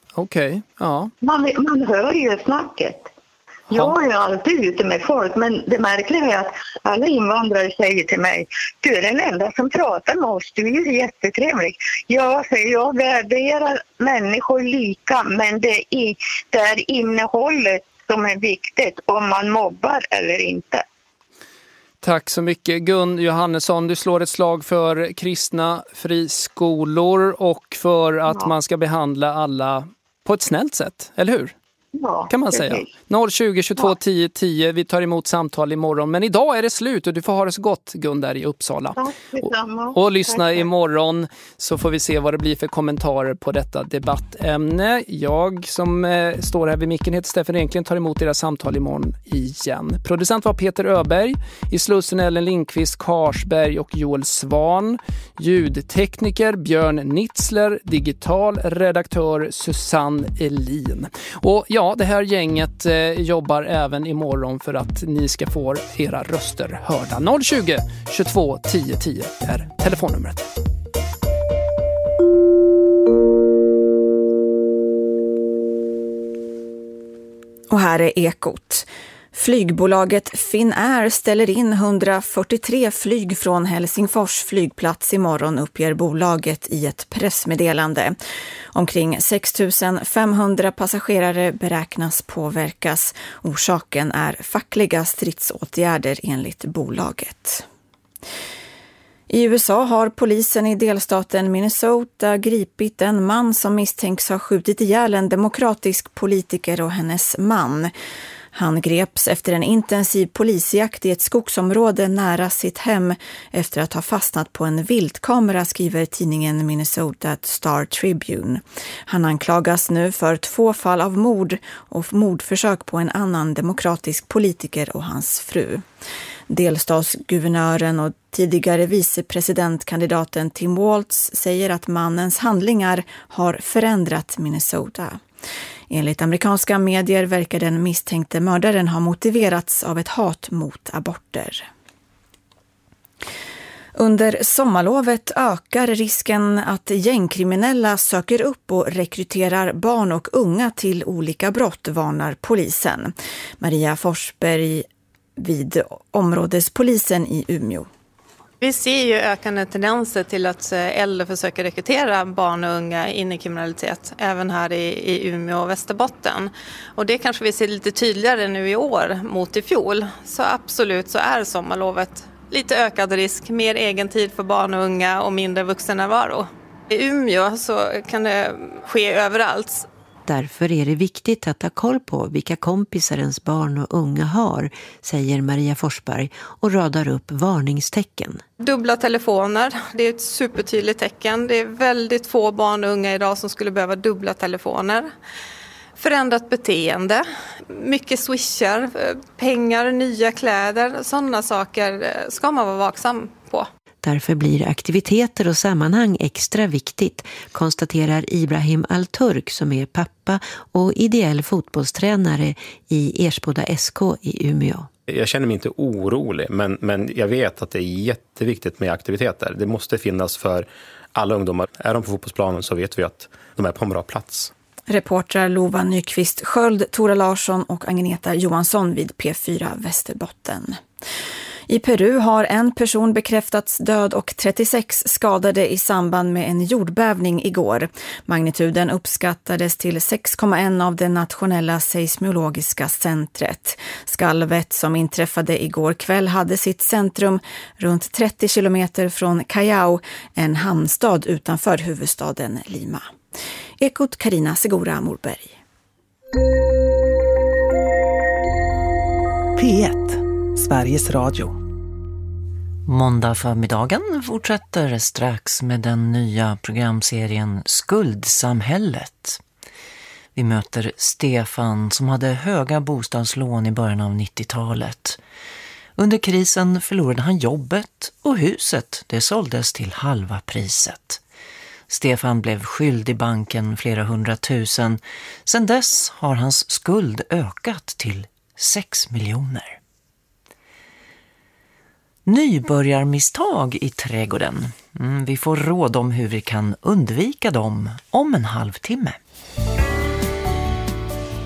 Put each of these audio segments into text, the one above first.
Okej, ja. Man hör ju snacket. Jag är alltid ute med folk, men det märkliga är att alla invandrare säger till mig, du är den enda som pratar med oss, du är ju jättetrevlig. Ja, säger jag, värderar människor lika, men det är innehållet som är viktigt, om man mobbar eller inte. Tack så mycket. Gun Johannesson, du slår ett slag för kristna friskolor och för att man ska behandla alla på ett snällt sätt, eller hur? Ja, kan man säga. 020 22 10 10. Vi tar emot samtal imorgon. Men idag är det slut och du får ha det så gott, Gun, där i Uppsala. Och lyssna imorgon så får vi se vad det blir för kommentarer på detta debattämne. Jag som står här vid micken heter Steffen Enklin, tar emot era samtal imorgon igen. Producent var Peter Öberg. I Slussen Ellen Lindqvist, Karsberg och Joel Svan. Ljudtekniker Björn Nitzler. Digital redaktör Susanne Elin. Och ja, det här gänget jobbar även imorgon för att ni ska få era röster hörda. 020 22 10 10 är telefonnumret. Och här är Ekot. Flygbolaget Finnair ställer in 143 flyg från Helsingfors flygplats imorgon, uppger bolaget i ett pressmeddelande. Omkring 6 500 passagerare beräknas påverkas. Orsaken är fackliga stridsåtgärder enligt bolaget. I USA har polisen i delstaten Minnesota gripit en man som misstänks ha skjutit ihjäl en demokratisk politiker och hennes man. Han greps efter en intensiv polisjakt i ett skogsområde nära sitt hem efter att ha fastnat på en viltkamera, skriver tidningen Minnesota Star Tribune. Han anklagas nu för 2 fall av mord och mordförsök på en annan demokratisk politiker och hans fru. Delstatsguvernören och tidigare vicepresidentkandidaten Tim Walz säger att mannens handlingar har förändrat Minnesota. Enligt amerikanska medier verkar den misstänkte mördaren ha motiverats av ett hat mot aborter. Under sommarlovet ökar risken att gängkriminella söker upp och rekryterar barn och unga till olika brott, varnar polisen. Maria Forsberg vid områdespolisen i Umeå. Vi ser ju ökande tendenser till att äldre försöker rekrytera barn och unga in i kriminalitet, även här i Umeå och Västerbotten. Och det kanske vi ser lite tydligare nu i år mot i fjol. Så absolut så är sommarlovet lite ökad risk, mer egen tid för barn och unga och mindre vuxennärvaro. I Umeå så kan det ske överallt. Därför är det viktigt att ha koll på vilka kompisar ens barn och unga har, säger Maria Forsberg och radar upp varningstecken. Dubbla telefoner, det är ett supertydligt tecken. Det är väldigt få barn och unga idag som skulle behöva dubbla telefoner. Förändrat beteende, mycket swishar, pengar, nya kläder, sådana saker ska man vara vaksam på. Därför blir aktiviteter och sammanhang extra viktigt, konstaterar Ibrahim Al-Turk som är pappa och ideell fotbollstränare i Ersboda SK i Umeå. Jag känner mig inte orolig, men jag vet att det är jätteviktigt med aktiviteter. Det måste finnas för alla ungdomar. Är de på fotbollsplanen så vet vi att de är på en bra plats. Reportrar Lova Nyqvist Sköld, Tora Larsson och Agneta Johansson vid P4 Västerbotten. I Peru har en person bekräftats död och 36 skadade i samband med en jordbävning igår. Magnituden uppskattades till 6,1 av det nationella seismologiska centret. Skalvet som inträffade igår kväll hade sitt centrum runt 30 kilometer från Callao, en hamnstad utanför huvudstaden Lima. Ekot Carina Segura Morberg. P1, Sveriges Radio. Måndag förmiddagen fortsätter strax med den nya programserien Skuldsamhället. Vi möter Stefan som hade höga bostadslån i början av 90-talet. Under krisen förlorade han jobbet och huset, det såldes till halva priset. Stefan blev skyldig banken flera 100 000. Sedan dess har hans skuld ökat till 6 miljoner. Nybörjarmisstag i trädgården. Vi får råd om hur vi kan undvika dem om en halvtimme.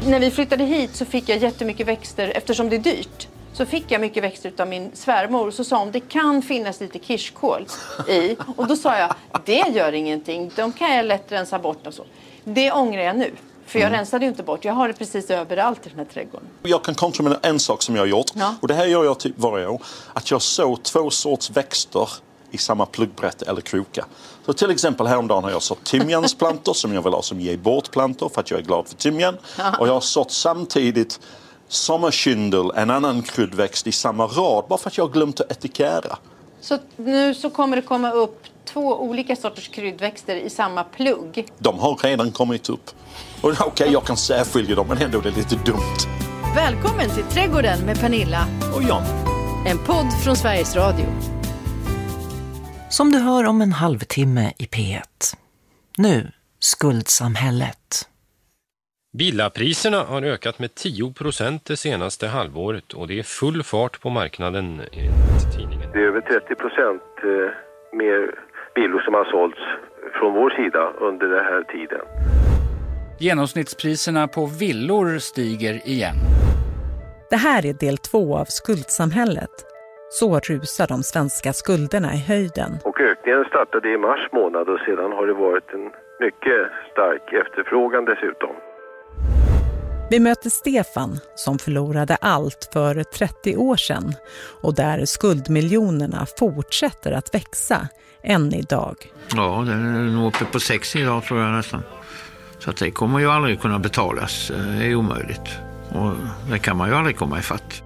När vi flyttade hit så fick jag jättemycket växter eftersom det är dyrt. Så fick jag mycket växter av min svärmor. Så sa hon, det kan finnas lite kirskål i. Och då sa jag, det gör ingenting. De kan jag lätt rensa bort och så. Det ångrar jag nu. För jag rensade ju inte bort. Jag har det precis överallt i den här trädgården. Jag kan kontra med en sak som jag har gjort. Ja. Och det här gör jag typ varje år. Att jag sår 2 sorts växter i samma pluggbrätte eller kroka. Så till exempel häromdagen har jag sått timjansplantor som jag vill ha som ger bort plantor för att jag är glad för timjan. Och jag har sått samtidigt sommarkyndel, en annan kryddväxt i samma rad bara för att jag har glömt att etikera. Så nu så kommer det komma upp 2 olika sorters kryddväxter i samma plugg? De har redan kommit upp. Och okej, jag kan särskilja dem men ändå är det lite dumt. Välkommen till Trädgården med Pernilla och Jan. En podd från Sveriges Radio. Som du hör om en halvtimme i P1. Nu, skuldsamhället. Villapriserna har ökat med 10% det senaste halvåret och det är full fart på marknaden enligt tidningen. Det är över 30% mer villor som har sålts från vår sida under den här tiden. Genomsnittspriserna på villor stiger igen. Det här är del 2 av skuldsamhället. Så rusar de svenska skulderna i höjden. Och ökningen startade i mars månad och sedan har det varit en mycket stark efterfrågan dessutom. Vi möter Stefan som förlorade allt för 30 år sedan och där skuldmiljonerna fortsätter att växa än idag. Ja, den är nog uppe på 6 idag tror jag nästan. Så att det kommer ju aldrig kunna betalas, det är omöjligt. Och det kan man ju aldrig komma ifatt.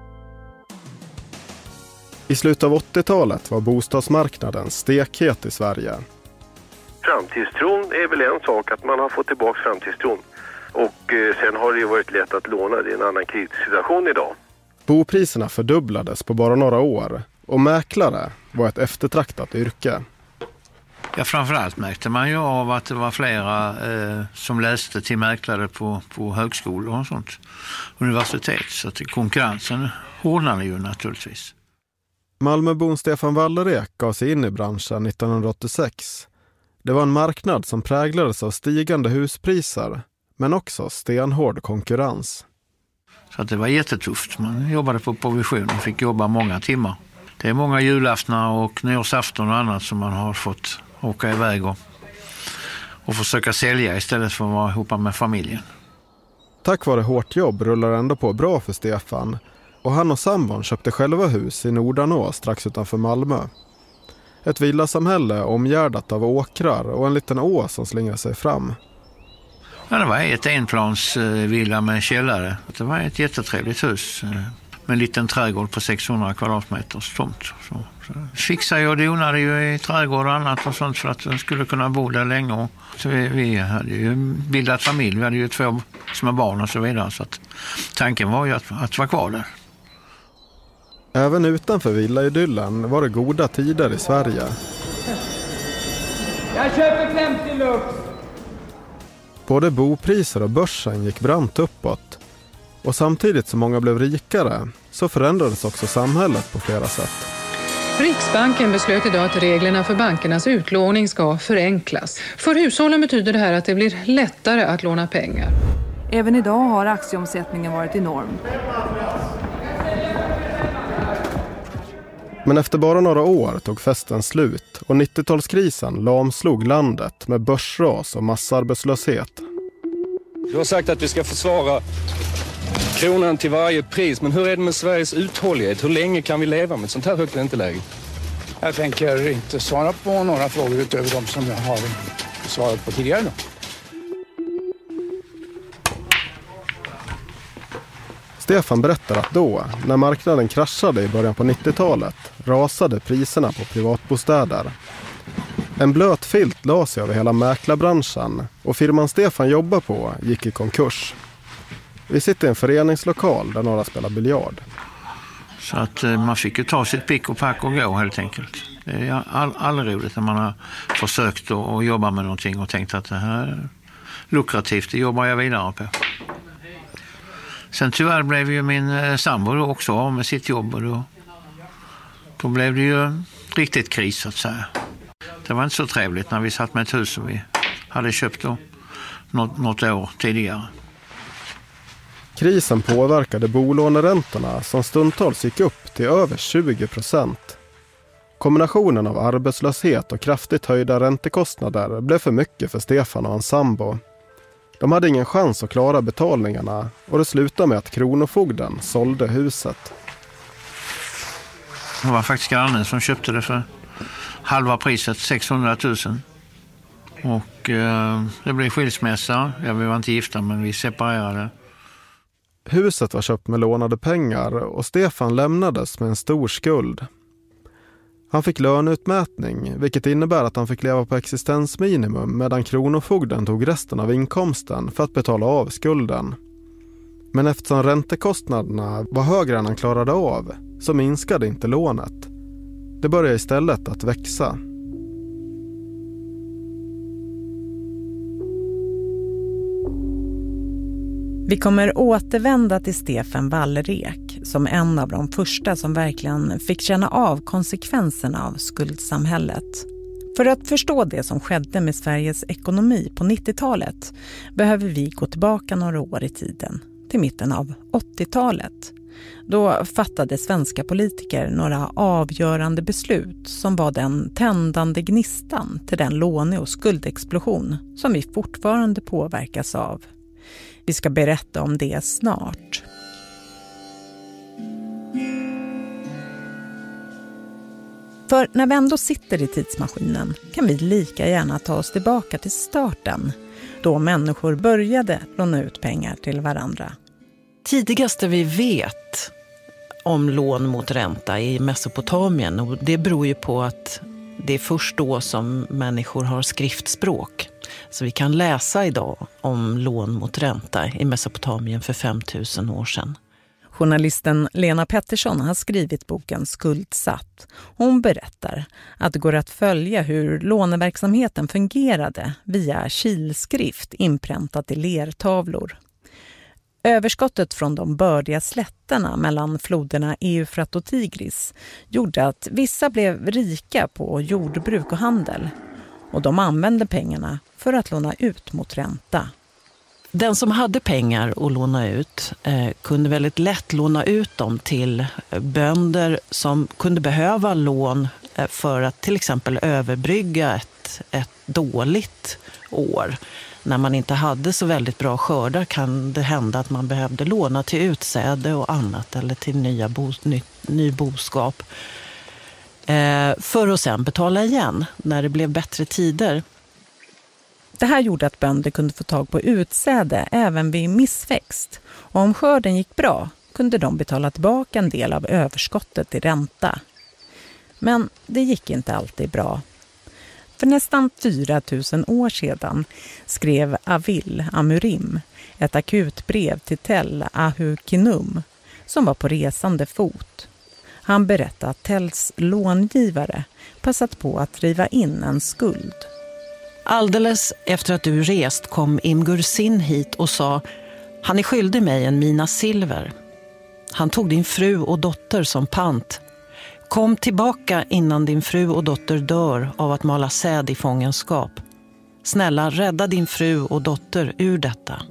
I slutet av 80-talet var bostadsmarknaden stekhet i Sverige. Framtidstron är väl en sak, att man har fått tillbaka framtidstron. Och sen har det ju varit lätt att låna, det är en annan krissituation idag. Bopriserna fördubblades på bara några år och mäklare var ett eftertraktat yrke. Ja, framförallt märkte man ju av att det var flera som läste till mäklare på högskolor och sånt. Universitet, så att konkurrensen hårdnade ju naturligtvis. Malmöbon Stefan Wallerek gav sig in i branschen 1986. Det var en marknad som präglades av stigande huspriser, men också stenhård konkurrens. Så att det var jättetufft. Man jobbade på provision och fick jobba många timmar. Det är många julaftnar och nyårsafton och annat som man har fått åka iväg och försöka sälja istället för att vara ihop med familjen. Tack vare hårt jobb rullar ändå på bra för Stefan. Och han och sambon köpte själva hus i Nordanå strax utanför Malmö. Ett villasamhälle omgärdat av åkrar och en liten å som slingrar sig fram. Ja, det var ett enplans villa med källare. Det var ett jättetrevligt hus med en liten trädgård på 600 kvadratmeters tomt. Så fixade jag och donade ju i trädgård och annat och sånt för att jag skulle kunna bo där länge. Så vi hade ju bildat familj, vi hade ju 2 små barn och så vidare. Så att tanken var ju att vara kvar där. Även utanför villaidyllen var det goda tider i Sverige. Jag köper 50 lux! Både bopriser och börsen gick brant uppåt. Och samtidigt som många blev rikare så förändrades också samhället på flera sätt. Riksbanken beslöt idag att reglerna för bankernas utlåning ska förenklas. För hushållen betyder det här att det blir lättare att låna pengar. Även idag har aktieomsättningen varit enorm. Men efter bara några år tog festen slut och 90-talskrisen lamslog landet med börsras och massarbetslöshet. Du har sagt att vi ska försvara kronan till varje pris, men hur är det med Sveriges uthållighet? Hur länge kan vi leva med ett sånt här högt ränteläge? Jag tänker inte svara på några frågor utöver de som jag har svarat på tidigare då. Stefan berättar att då, när marknaden kraschade i början på 90-talet, rasade priserna på privatbostäder. En blöt filt la sig över hela mäklarbranschen och firman Stefan jobbar på gick i konkurs. Vi sitter i en föreningslokal där några spelar biljard. Så att man fick ju ta sitt pick och pack och gå helt enkelt. Det är aldrig roligt när man har försökt att jobba med någonting och tänkt att det här är lukrativt, det jobbar jag vidare på. Sen tyvärr blev ju min sambo också av med sitt jobb och då blev det ju riktigt kris att säga. Det var inte så trevligt när vi satt med ett hus som vi hade köpt då något år tidigare. Krisen påverkade bolåneräntorna som stundtals gick upp till över 20%. Kombinationen av arbetslöshet och kraftigt höjda räntekostnader blev för mycket för Stefan och hans sambo. De hade ingen chans att klara betalningarna och det slutade med att kronofogden sålde huset. Det var faktiskt grannen som köpte det för halva priset, 600 000. Och det blev skilsmässa. Vi var inte gifta men vi separerade. Huset var köpt med lånade pengar och Stefan lämnades med en stor skuld. Han fick löneutmätning, vilket innebär att han fick leva på existensminimum medan kronofogden tog resten av inkomsten för att betala av skulden. Men eftersom räntekostnaderna var högre än han klarade av så minskade inte lånet. Det började istället att växa. Vi kommer återvända till Stefan Wallerek som en av de första som verkligen fick känna av konsekvenserna av skuldsamhället. För att förstå det som skedde med Sveriges ekonomi på 90-talet behöver vi gå tillbaka några år i tiden, till mitten av 80-talet. Då fattade svenska politiker några avgörande beslut som var den tändande gnistan till den låne- och skuldexplosion som vi fortfarande påverkas av. Vi ska berätta om det snart. För när vi ändå sitter i tidsmaskinen kan vi lika gärna ta oss tillbaka till starten, då människor började låna ut pengar till varandra. Tidigaste vi vet om lån mot ränta i Mesopotamien, och det beror ju på att det är först då som människor har skriftspråk. Så vi kan läsa idag om lån mot ränta i Mesopotamien för 5000 år sedan. Journalisten Lena Pettersson har skrivit boken Skuldsatt. Hon berättar att det går att följa hur låneverksamheten fungerade via kilskrift inpräntat i lertavlor. Överskottet från de bördiga slätterna mellan floderna Eufrat och Tigris gjorde att vissa blev rika på jordbruk och handel. Och de använde pengarna för att låna ut mot ränta. Den som hade pengar att låna ut kunde väldigt lätt låna ut dem till bönder som kunde behöva lån för att till exempel överbrygga ett dåligt år. När man inte hade så väldigt bra skördar kan det hända att man behövde låna till utsäde och annat eller till ny boskap. För att sen betala igen när det blev bättre tider. Det här gjorde att bönder kunde få tag på utsäde även vid missväxt. Och om skörden gick bra kunde de betala tillbaka en del av överskottet i ränta. Men det gick inte alltid bra. För nästan 4000 år sedan skrev Avil Amurim ett akutbrev till Tel Ahukinum som var på resande fot. Han berättade att Tells långivare passat på att driva in en skuld. Alldeles efter att du rest kom Imgur Sin hit och sa: han är skyldig mig en mina silver. Han tog din fru och dotter som pant. Kom tillbaka innan din fru och dotter dör av att mala säd i fångenskap. Snälla, rädda din fru och dotter ur detta.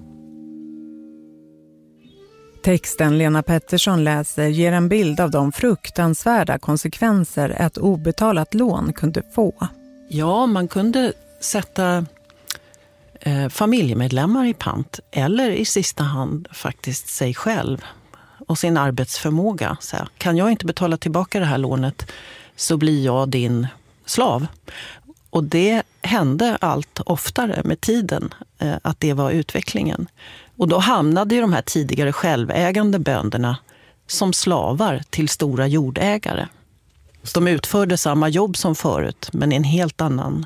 Texten Lena Pettersson läser ger en bild av de fruktansvärda konsekvenser ett obetalat lån kunde få. Ja, man kunde sätta familjemedlemmar i pant eller i sista hand faktiskt sig själv och sin arbetsförmåga. Så här, kan jag inte betala tillbaka det här lånet så blir jag din slav. Och det hände allt oftare med tiden att det var utvecklingen. Och då hamnade ju de här tidigare självägande bönderna som slavar till stora jordägare. De utförde samma jobb som förut men i en helt annan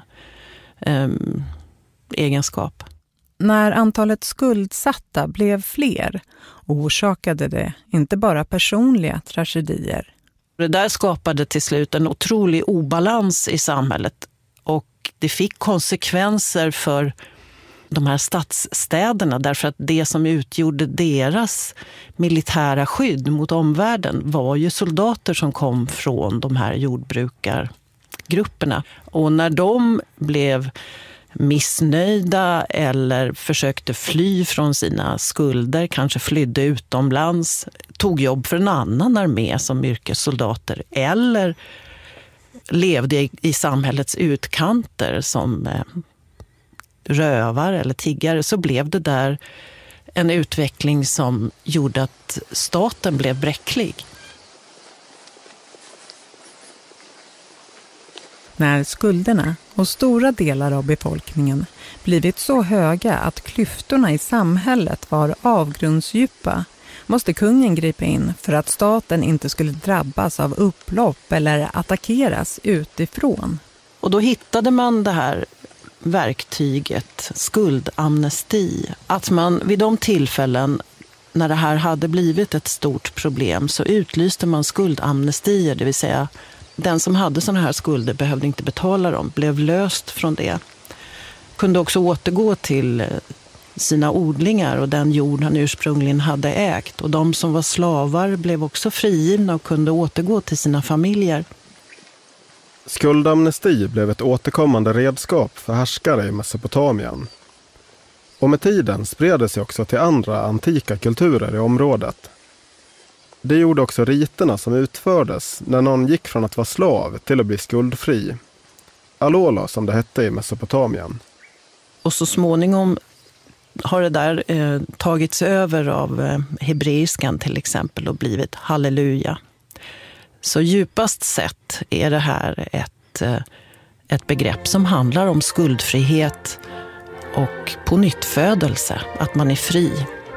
egenskap. När antalet skuldsatta blev fler orsakade det inte bara personliga tragedier. Det där skapade till slut en otrolig obalans i samhället och det fick konsekvenser för de här stadsstäderna därför att det som utgjorde deras militära skydd mot omvärlden var ju soldater som kom från de här jordbrukargrupperna. Och när de blev missnöjda eller försökte fly från sina skulder, kanske flydde utomlands, tog jobb för en annan armé som yrkessoldater eller levde i samhällets utkanter som rövare eller tiggare, så blev det där en utveckling som gjorde att staten blev bräcklig. När skulderna och stora delar av befolkningen blivit så höga att klyftorna i samhället var avgrundsdjupa, måste kungen gripa in för att staten inte skulle drabbas av upplopp eller attackeras utifrån. Och då hittade man det här verktyget, skuldamnesti. Att man vid de tillfällen när det här hade blivit ett stort problem så utlyste man skuldamnestier, det vill säga den som hade sådana här skulder behövde inte betala dem, blev löst från det. Kunde också återgå till sina odlingar och den jord han ursprungligen hade ägt. Och de som var slavar blev också frigivna och kunde återgå till sina familjer. Skuldamnesti blev ett återkommande redskap för härskare i Mesopotamien. Och med tiden spred det sig också till andra antika kulturer i området. Det gjorde också riterna som utfördes när någon gick från att vara slav till att bli skuldfri. Alola som det hette i Mesopotamien. Och så småningom har det där tagits över av hebreiskan till exempel och blivit halleluja. Så djupast sett är det här ett begrepp som handlar om skuldfrihet och pånyttfödelse, att man är fri.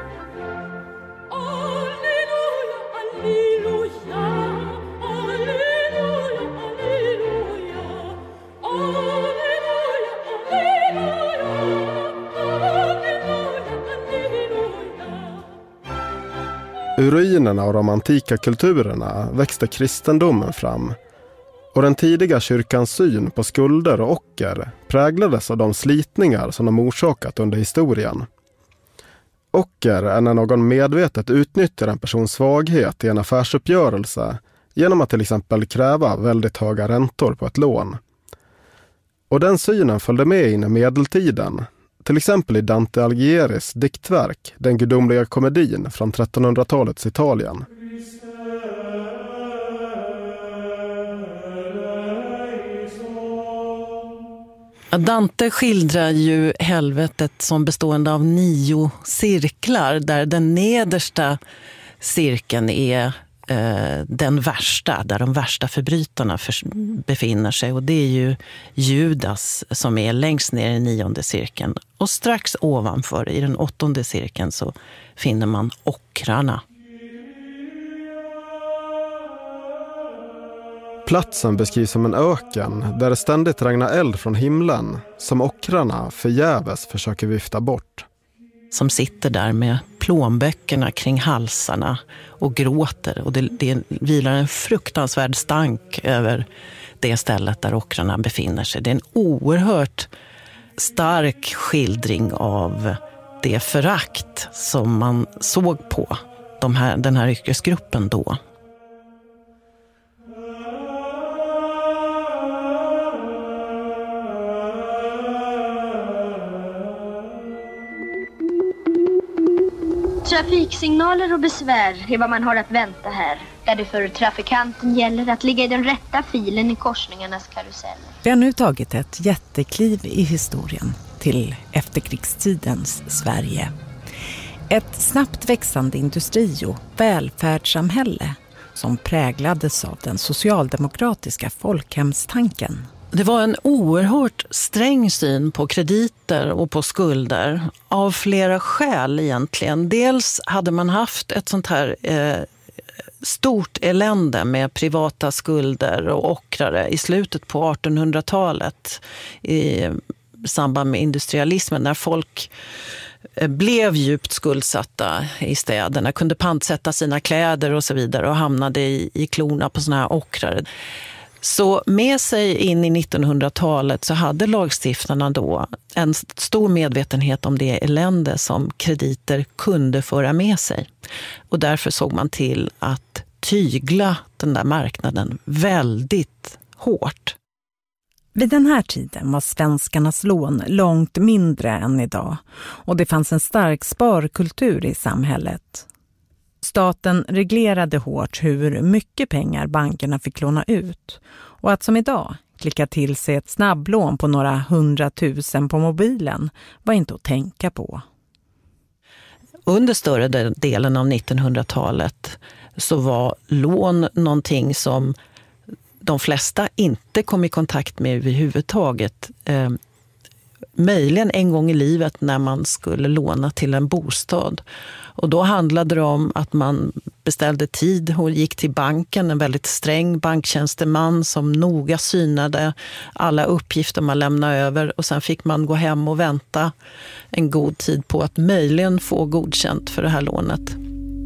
Ur ruinerna av de antika kulturerna växte kristendomen fram och den tidiga kyrkans syn på skulder och ocker präglades av de slitningar som de orsakat under historien. Ocker är när någon medvetet utnyttjar en persons svaghet i en affärsuppgörelse genom att till exempel kräva väldigt höga räntor på ett lån. Och den synen följde med in i medeltiden, till exempel i Dante Alighieri's diktverk, Den gudomliga komedin från 1300-talets Italien. Dante skildrar ju helvetet som bestående av 9 cirklar där den nedersta cirkeln är den värsta, där de värsta förbrytarna befinner sig, och det är ju Judas som är längst ner i 9:e cirkeln, och strax ovanför i den 8:e cirkeln så finner man ockrarna. Platsen beskrivs som en öken där det ständigt regnar eld från himlen som ockrarna förgäves försöker vifta bort. Som sitter där med plånböckerna kring halsarna och gråter, och det vilar en fruktansvärd stank över det stället där ockrarna befinner sig. Det är en oerhört stark skildring av det förakt som man såg på den här yrkesgruppen då. Trafiksignaler och besvär är vad man har att vänta här. Där det för trafikanten gäller att ligga i den rätta filen i korsningarnas karuseller. Vi har nu tagit ett jättekliv i historien till efterkrigstidens Sverige. Ett snabbt växande industri- och välfärdssamhälle som präglades av den socialdemokratiska folkhemstanken. Det var en oerhört sträng syn på krediter och på skulder av flera skäl egentligen. Dels hade man haft ett sånt här stort elände med privata skulder och ockrare i slutet på 1800-talet i samband med industrialismen, när folk blev djupt skuldsatta i städerna, kunde pantsätta sina kläder och så vidare och hamnade i klorna på såna här ockrare. Så med sig in i 1900-talet så hade lagstiftarna då en stor medvetenhet om det elände som krediter kunde föra med sig. Och därför såg man till att tygla den där marknaden väldigt hårt. Vid den här tiden var svenskarnas lån långt mindre än idag och det fanns en stark sparkultur i samhället. Staten reglerade hårt hur mycket pengar bankerna fick låna ut och att som idag klicka till sig ett snabblån på några 100 000 på mobilen var inte att tänka på. Under större delen av 1900-talet så var lån någonting som de flesta inte kom i kontakt med överhuvudtaget. Möjligen en gång i livet när man skulle låna till en bostad. Och då handlade det om att man beställde tid och gick till banken, en väldigt sträng banktjänsteman som noga synade alla uppgifter man lämnade över. Och sen fick man gå hem och vänta en god tid på att möjligen få godkänt för det här lånet.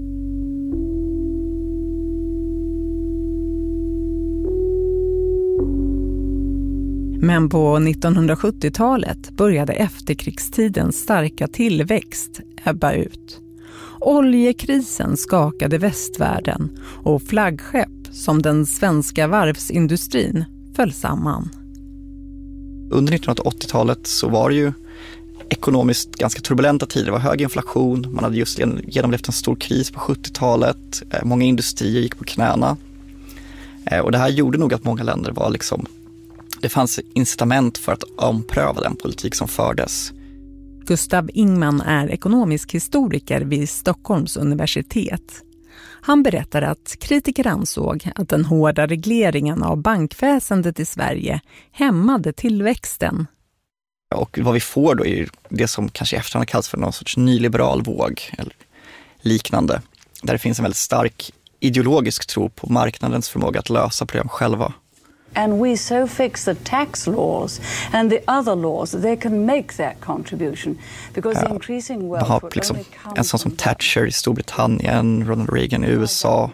Men på 1970-talet började efterkrigstidens starka tillväxt ebba ut. Oljekrisen skakade västvärlden och flaggskepp som den svenska varvsindustrin föll samman. Under 1980-talet så var det ju ekonomiskt ganska turbulenta tider. Det var hög inflation, man hade just genomlevt en stor kris på 70-talet. Många industrier gick på knäna. Och det här gjorde nog att många länder var liksom... Det fanns incitament för att ompröva den politik som fördes. Gustav Ingman är ekonomisk historiker vid Stockholms universitet. Han berättar att kritiker ansåg att den hårda regleringen av bankväsendet i Sverige hämmade tillväxten. Och vad vi får då är det som kanske i efterhand kallas för någon sorts nyliberal våg eller liknande. Där det finns en väldigt stark ideologisk tro på marknadens förmåga att lösa problem själva. And we so fix the tax laws and the other laws that they can make that contribution because the increasing wealth har liksom en sån som Thatcher i Storbritannien, Ronald Reagan i USA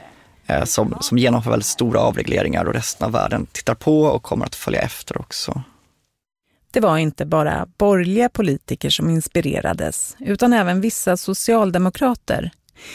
som genomför väldigt stora avregleringar och resten av världen tittar på och kommer att följa efter också. Det var inte bara borgerliga politiker som inspirerades utan även vissa socialdemokrater.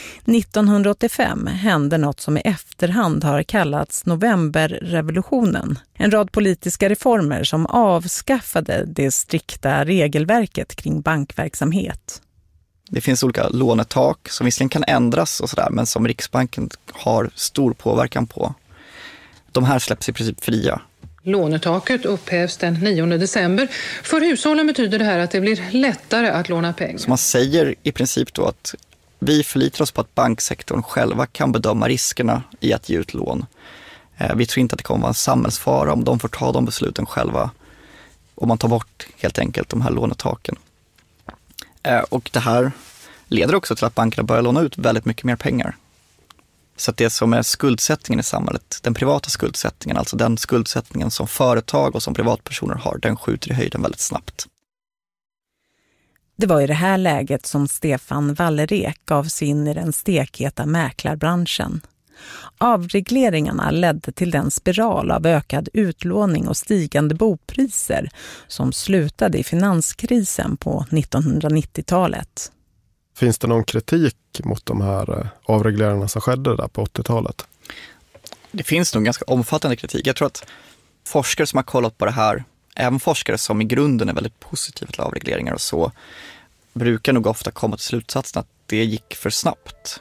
1985 hände något som i efterhand har kallats novemberrevolutionen. En rad politiska reformer som avskaffade det strikta regelverket kring bankverksamhet. Det finns olika lånetak som visserligen kan ändras och sådär, men som Riksbanken har stor påverkan på. De här släpps i princip fria. Lånetaket upphävs den 9 december. För hushållen betyder det här att det blir lättare att låna pengar. Så man säger i princip då att vi förlitar oss på att banksektorn själva kan bedöma riskerna i att ge ut lån. Vi tror inte att det kommer vara en samhällsfara om de får ta de besluten själva. Och man tar bort helt enkelt de här lånetaken. Och det här leder också till att bankerna börjar låna ut väldigt mycket mer pengar. Så att det som är skuldsättningen i samhället, den privata skuldsättningen, alltså den skuldsättningen som företag och som privatpersoner har, den skjuter i höjden väldigt snabbt. Det var i det här läget som Stefan Wallerek gav sig in i den stekheta mäklarbranschen. Avregleringarna ledde till den spiral av ökad utlåning och stigande bopriser som slutade i finanskrisen på 1990-talet. Finns det någon kritik mot de här avregleringarna som skedde där på 80-talet? Det finns nog ganska omfattande kritik. Jag tror att forskare som har kollat på det här, även forskare som i grunden är väldigt positiva till avregleringar och så, brukar nog ofta komma till slutsatsen att det gick för snabbt.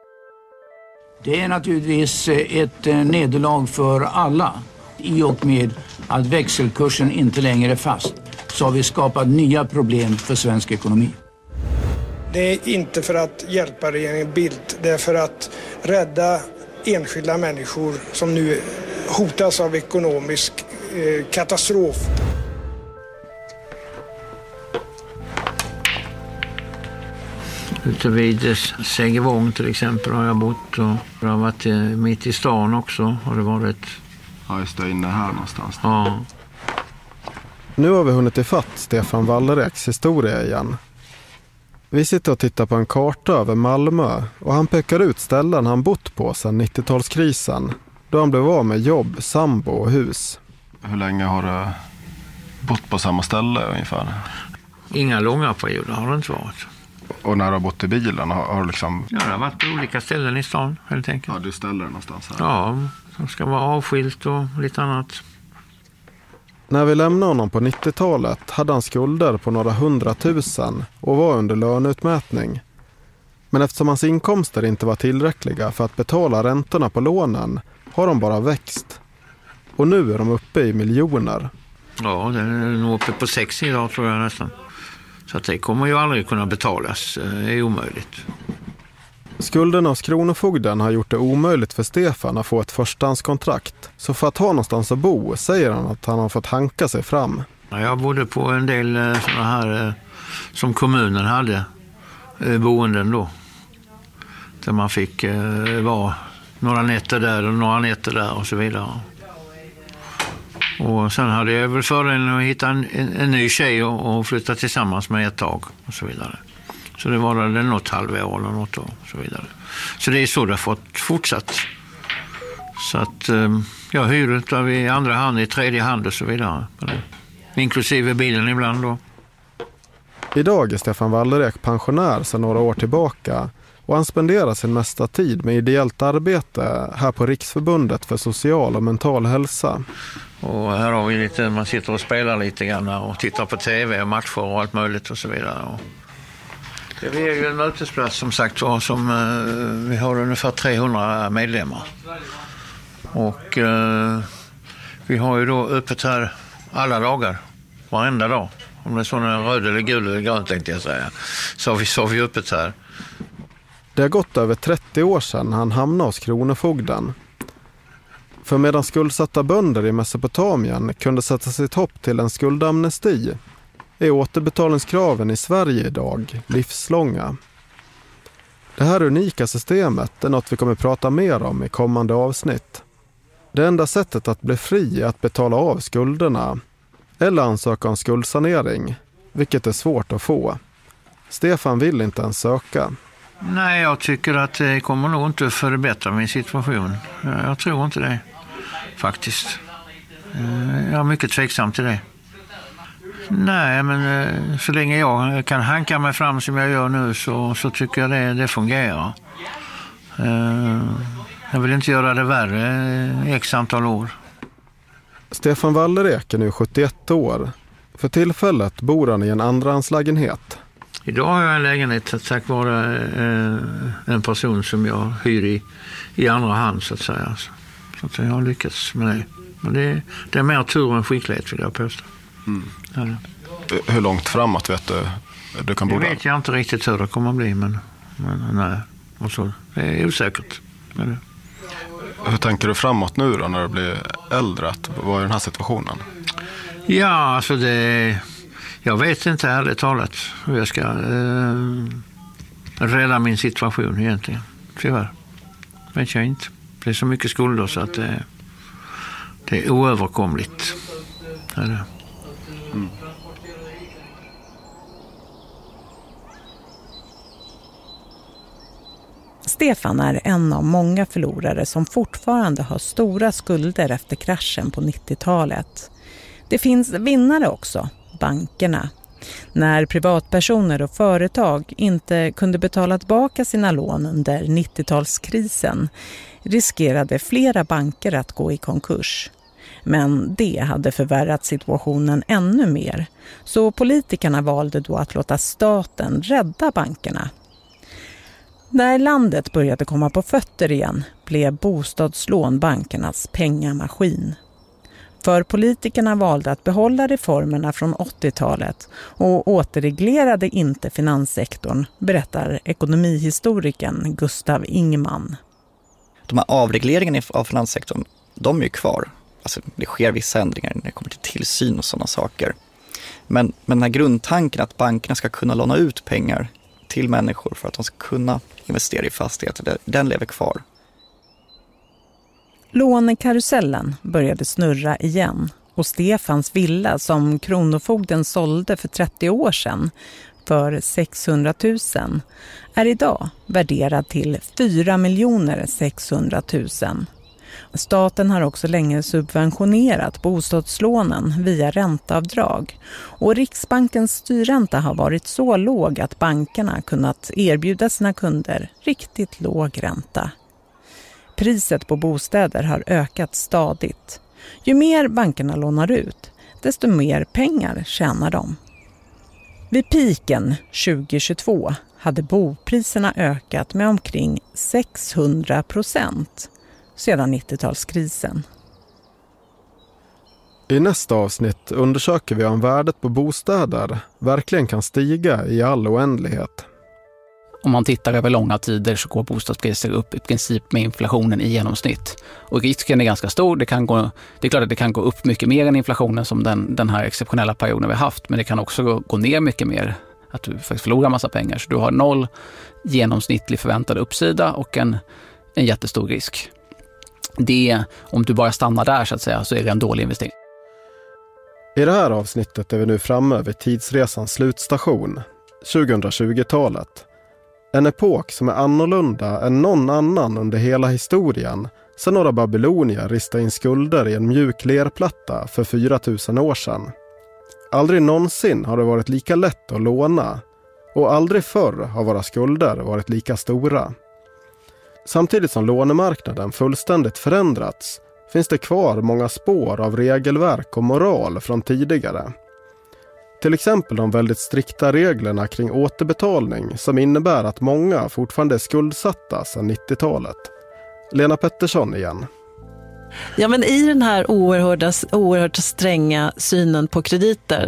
Det är naturligtvis ett nederlag för alla. I och med att växelkursen inte längre är fast så har vi skapat nya problem för svensk ekonomi. Det är inte för att hjälpa regeringen Bildt, det är för att rädda enskilda människor som nu hotas av ekonomisk katastrof. Ute vid Sägevång till exempel har jag bott och jag har varit mitt i stan också. Har det varit... Ja, just det, inne här någonstans. Ja. Nu har vi hunnit ifatt Stefan Wallereks historia igen. Vi sitter och tittar på en karta över Malmö och han pekar ut ställen han bott på sedan 90-talskrisen då han blev av med jobb, sambo och hus. Hur länge har du bott på samma ställe ungefär? Inga långa perioder har det inte varit. Och när du har bott i bilen har du liksom... Ja, det har varit på olika ställen i stan helt enkelt. Ja, du ställer någonstans här. Ja, som ska vara avskilt och lite annat. När vi lämnade honom på 90-talet hade han skulder på några 100 000 och var under löneutmätning. Men eftersom hans inkomster inte var tillräckliga för att betala räntorna på lånen har de bara växt. Och nu är de uppe i miljoner. Ja, det är nog uppe på 6 idag tror jag nästan. Så att det kommer ju aldrig kunna betalas. Det är omöjligt. Skulderna hos Kronofogden har gjort det omöjligt för Stefan att få ett förstahandskontrakt. Så för att ha någonstans att bo säger han att han har fått hanka sig fram. Jag bodde på en del sådana här som kommunen hade boenden då. Där man fick vara några nätter där och några nätter där och så vidare. Och sen hade jag väl fördelen att hitta en ny tjej och flytta tillsammans med ett tag och så vidare. Så det var det något halvår eller något år och så vidare. Så det är så det har fått fortsatt. Så att jag hyr av i andra hand, i tredje hand och så vidare. Inklusive bilen ibland då. Idag är Stefan Wallerek pensionär sedan några år tillbaka och han spenderar sin mesta tid med ideellt arbete här på Riksförbundet för social och mental hälsa. Och här har vi lite, man sitter och spelar lite grann och tittar på tv och matcher och allt möjligt och så vidare. Det är ju en mötesplats som sagt som vi har ungefär 300 medlemmar. Och vi har ju då öppet här alla dagar, varenda dag. Om det är sån röd eller gul eller grön tänkte jag säga. Så har vi öppet här. Det har gått över 30 år sedan han hamnade hos Kronofogden. För medan skuldsatta bönder i Mesopotamien kunde sätta sitt hopp till en skuldamnesti är återbetalningskraven i Sverige idag livslånga. Det här unika systemet är något vi kommer prata mer om i kommande avsnitt. Det enda sättet att bli fri är att betala av skulderna eller ansöka om skuldsanering, vilket är svårt att få. Stefan vill inte ens söka. Nej, jag tycker att det kommer nog inte förbättra min situation. Jag tror inte det, faktiskt. Jag är mycket tveksam till det. Nej, men så länge jag kan hanka mig fram som jag gör nu så tycker jag det fungerar. Jag vill inte göra det värre x antal år. Stefan Wallerek är nu 71 år. För tillfället bor han i en andrahandslägenhet. Idag har jag en lägenhet tack vare en person som jag hyr i andra hand så att säga. Så att jag har lyckats med det. Men det är mer tur än skicklighet vill jag påstå. Mm. Ja. Hur långt framåt vet du kan bo där? Det vet jag inte riktigt hur det kommer att bli men nej. Och så, det är osäkert. Men hur tänker du framåt nu då när du blir äldre att vara i den här situationen? Ja, alltså jag vet inte ärligt talat hur jag ska rädda min situation egentligen. Tyvärr. Vet jag inte. Det är så mycket skulder så att det är oöverkomligt. Mm. Stefan är en av många förlorare som fortfarande har stora skulder efter kraschen på 90-talet. Det finns vinnare också, bankerna. När privatpersoner och företag inte kunde betala tillbaka sina lån under 90-talskrisen riskerade flera banker att gå i konkurs. Men det hade förvärrat situationen ännu mer, så politikerna valde då att låta staten rädda bankerna. När landet började komma på fötter igen blev bostadslån bankernas pengamaskin. För politikerna valde att behålla reformerna från 80-talet och återreglerade inte finanssektorn, berättar ekonomihistorikern Gustav Ingman. De här avregleringarna av finanssektorn, de är ju kvar. Alltså, det sker vissa ändringar när det kommer till tillsyn och sådana saker. Men den här grundtanken att bankerna ska kunna låna ut pengar till människor för att de ska kunna investera i fastigheter, den lever kvar. Lånekarusellen började snurra igen och Stefans villa som Kronofogden sålde för 30 år sedan för 600 000 är idag värderad till 4 600 000. Staten har också länge subventionerat bostadslånen via ränteavdrag och Riksbankens styrränta har varit så låg att bankerna kunnat erbjuda sina kunder riktigt låg ränta. Priset på bostäder har ökat stadigt. Ju mer bankerna lånar ut, desto mer pengar tjänar de. Vid piken 2022 hade bopriserna ökat med omkring 600% sedan 90-talskrisen. I nästa avsnitt undersöker vi om värdet på bostäder verkligen kan stiga i all oändlighet. Om man tittar över långa tider så går bostadspriser upp i princip med inflationen i genomsnitt. Och risken är ganska stor. Det är klart att det kan gå upp mycket mer än inflationen som den här exceptionella perioden vi har haft. Men det kan också gå ner mycket mer. Att du faktiskt förlorar massa pengar. Så du har 0 genomsnittlig förväntad uppsida och en jättestor risk. Om du bara stannar där så att säga, så är det en dålig investering. I det här avsnittet är vi nu framme vid tidsresans slutstation, 2020-talet. En epok som är annorlunda än någon annan under hela historien sedan några babylonier ristade in skulder i en mjuk lerplatta för 4000 år sedan. Aldrig någonsin har det varit lika lätt att låna och aldrig förr har våra skulder varit lika stora. Samtidigt som lånemarknaden fullständigt förändrats finns det kvar många spår av regelverk och moral från tidigare. Till exempel de väldigt strikta reglerna kring återbetalning som innebär att många fortfarande är skuldsatta sedan 90-talet. Lena Pettersson igen. Ja, men i den här oerhört stränga synen på krediter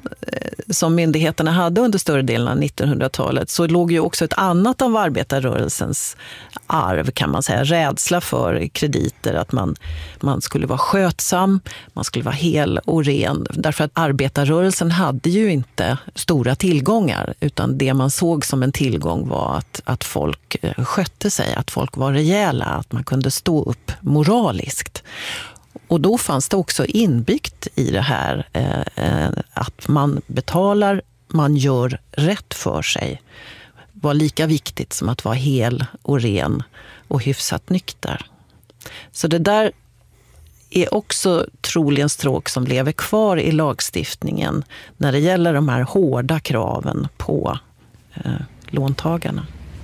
som myndigheterna hade under större delen av 1900-talet så låg ju också ett annat av arbetarrörelsens arv, kan man säga, rädsla för krediter, att man skulle vara skötsam, man skulle vara hel och ren, därför att arbetarrörelsen hade ju inte stora tillgångar, utan det man såg som en tillgång var att folk skötte sig, att folk var rejäla, att man kunde stå upp moraliskt. Och då fanns det också inbyggt i det här att man betalar, man gör rätt för sig. Var lika viktigt som att vara hel och ren och hyfsat nykter. Så det där är också troligen stråk som lever kvar i lagstiftningen när det gäller de här hårda kraven på låntagarna.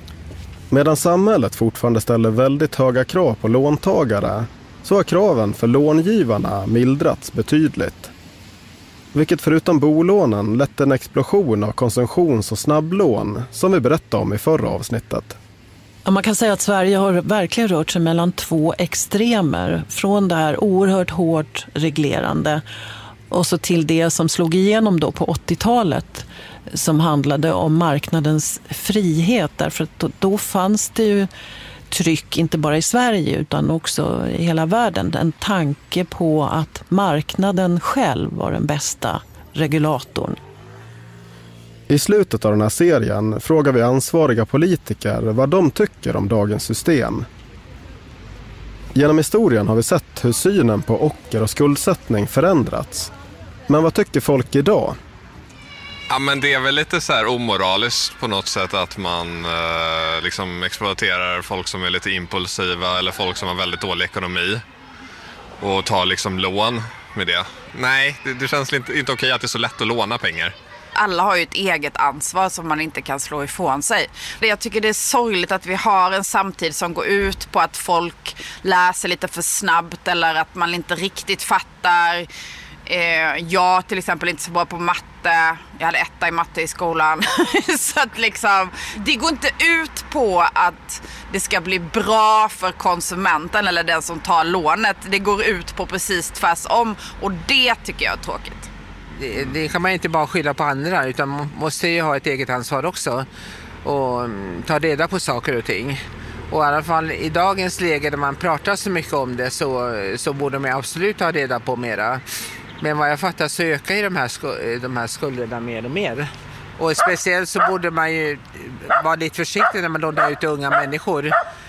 Medan samhället fortfarande ställer väldigt höga krav på låntagare så har kraven för långivarna mildrats betydligt. Vilket förutom bolånen lett en explosion av konsumtions- och snabblån som vi berättade om i förra avsnittet. Ja, man kan säga att Sverige har verkligen rört sig mellan 2 extremer. Från det här oerhört hårt reglerande och så till det som slog igenom då på 80-talet som handlade om marknadens frihet. Därför att då fanns det ju tryck, inte bara i Sverige utan också i hela världen. En tanke på att marknaden själv var den bästa regulatorn. I slutet av den här serien frågar vi ansvariga politiker vad de tycker om dagens system. Genom historien har vi sett hur synen på ocker och skuldsättning förändrats. Men vad tycker folk idag? Ja, men det är väl lite så här omoraliskt på något sätt att man liksom exploaterar folk som är lite impulsiva eller folk som har väldigt dålig ekonomi och tar liksom lån med det. Nej, det känns inte okej att det är så lätt att låna pengar. Alla har ju ett eget ansvar som man inte kan slå ifrån sig. Jag tycker det är sorgligt att vi har en samtid som går ut på att folk läser lite för snabbt eller att man inte riktigt fattar. Jag till exempel inte så bra på matte. Jag hade 1 i matte i skolan. Så att liksom, det går inte ut på att det ska bli bra för konsumenten eller den som tar lånet. Det går ut på precis tvärtom och det tycker jag är tråkigt. Det kan man inte bara skylla på andra utan man måste ju ha ett eget ansvar också och ta reda på saker och ting. Och i alla fall i dagens läge där man pratar så mycket om det så borde man absolut ha reda på mera. Men vad jag fattar så ökar ju de här skulderna mer och mer. Och speciellt så borde man ju vara lite försiktig när man lånar ut unga människor.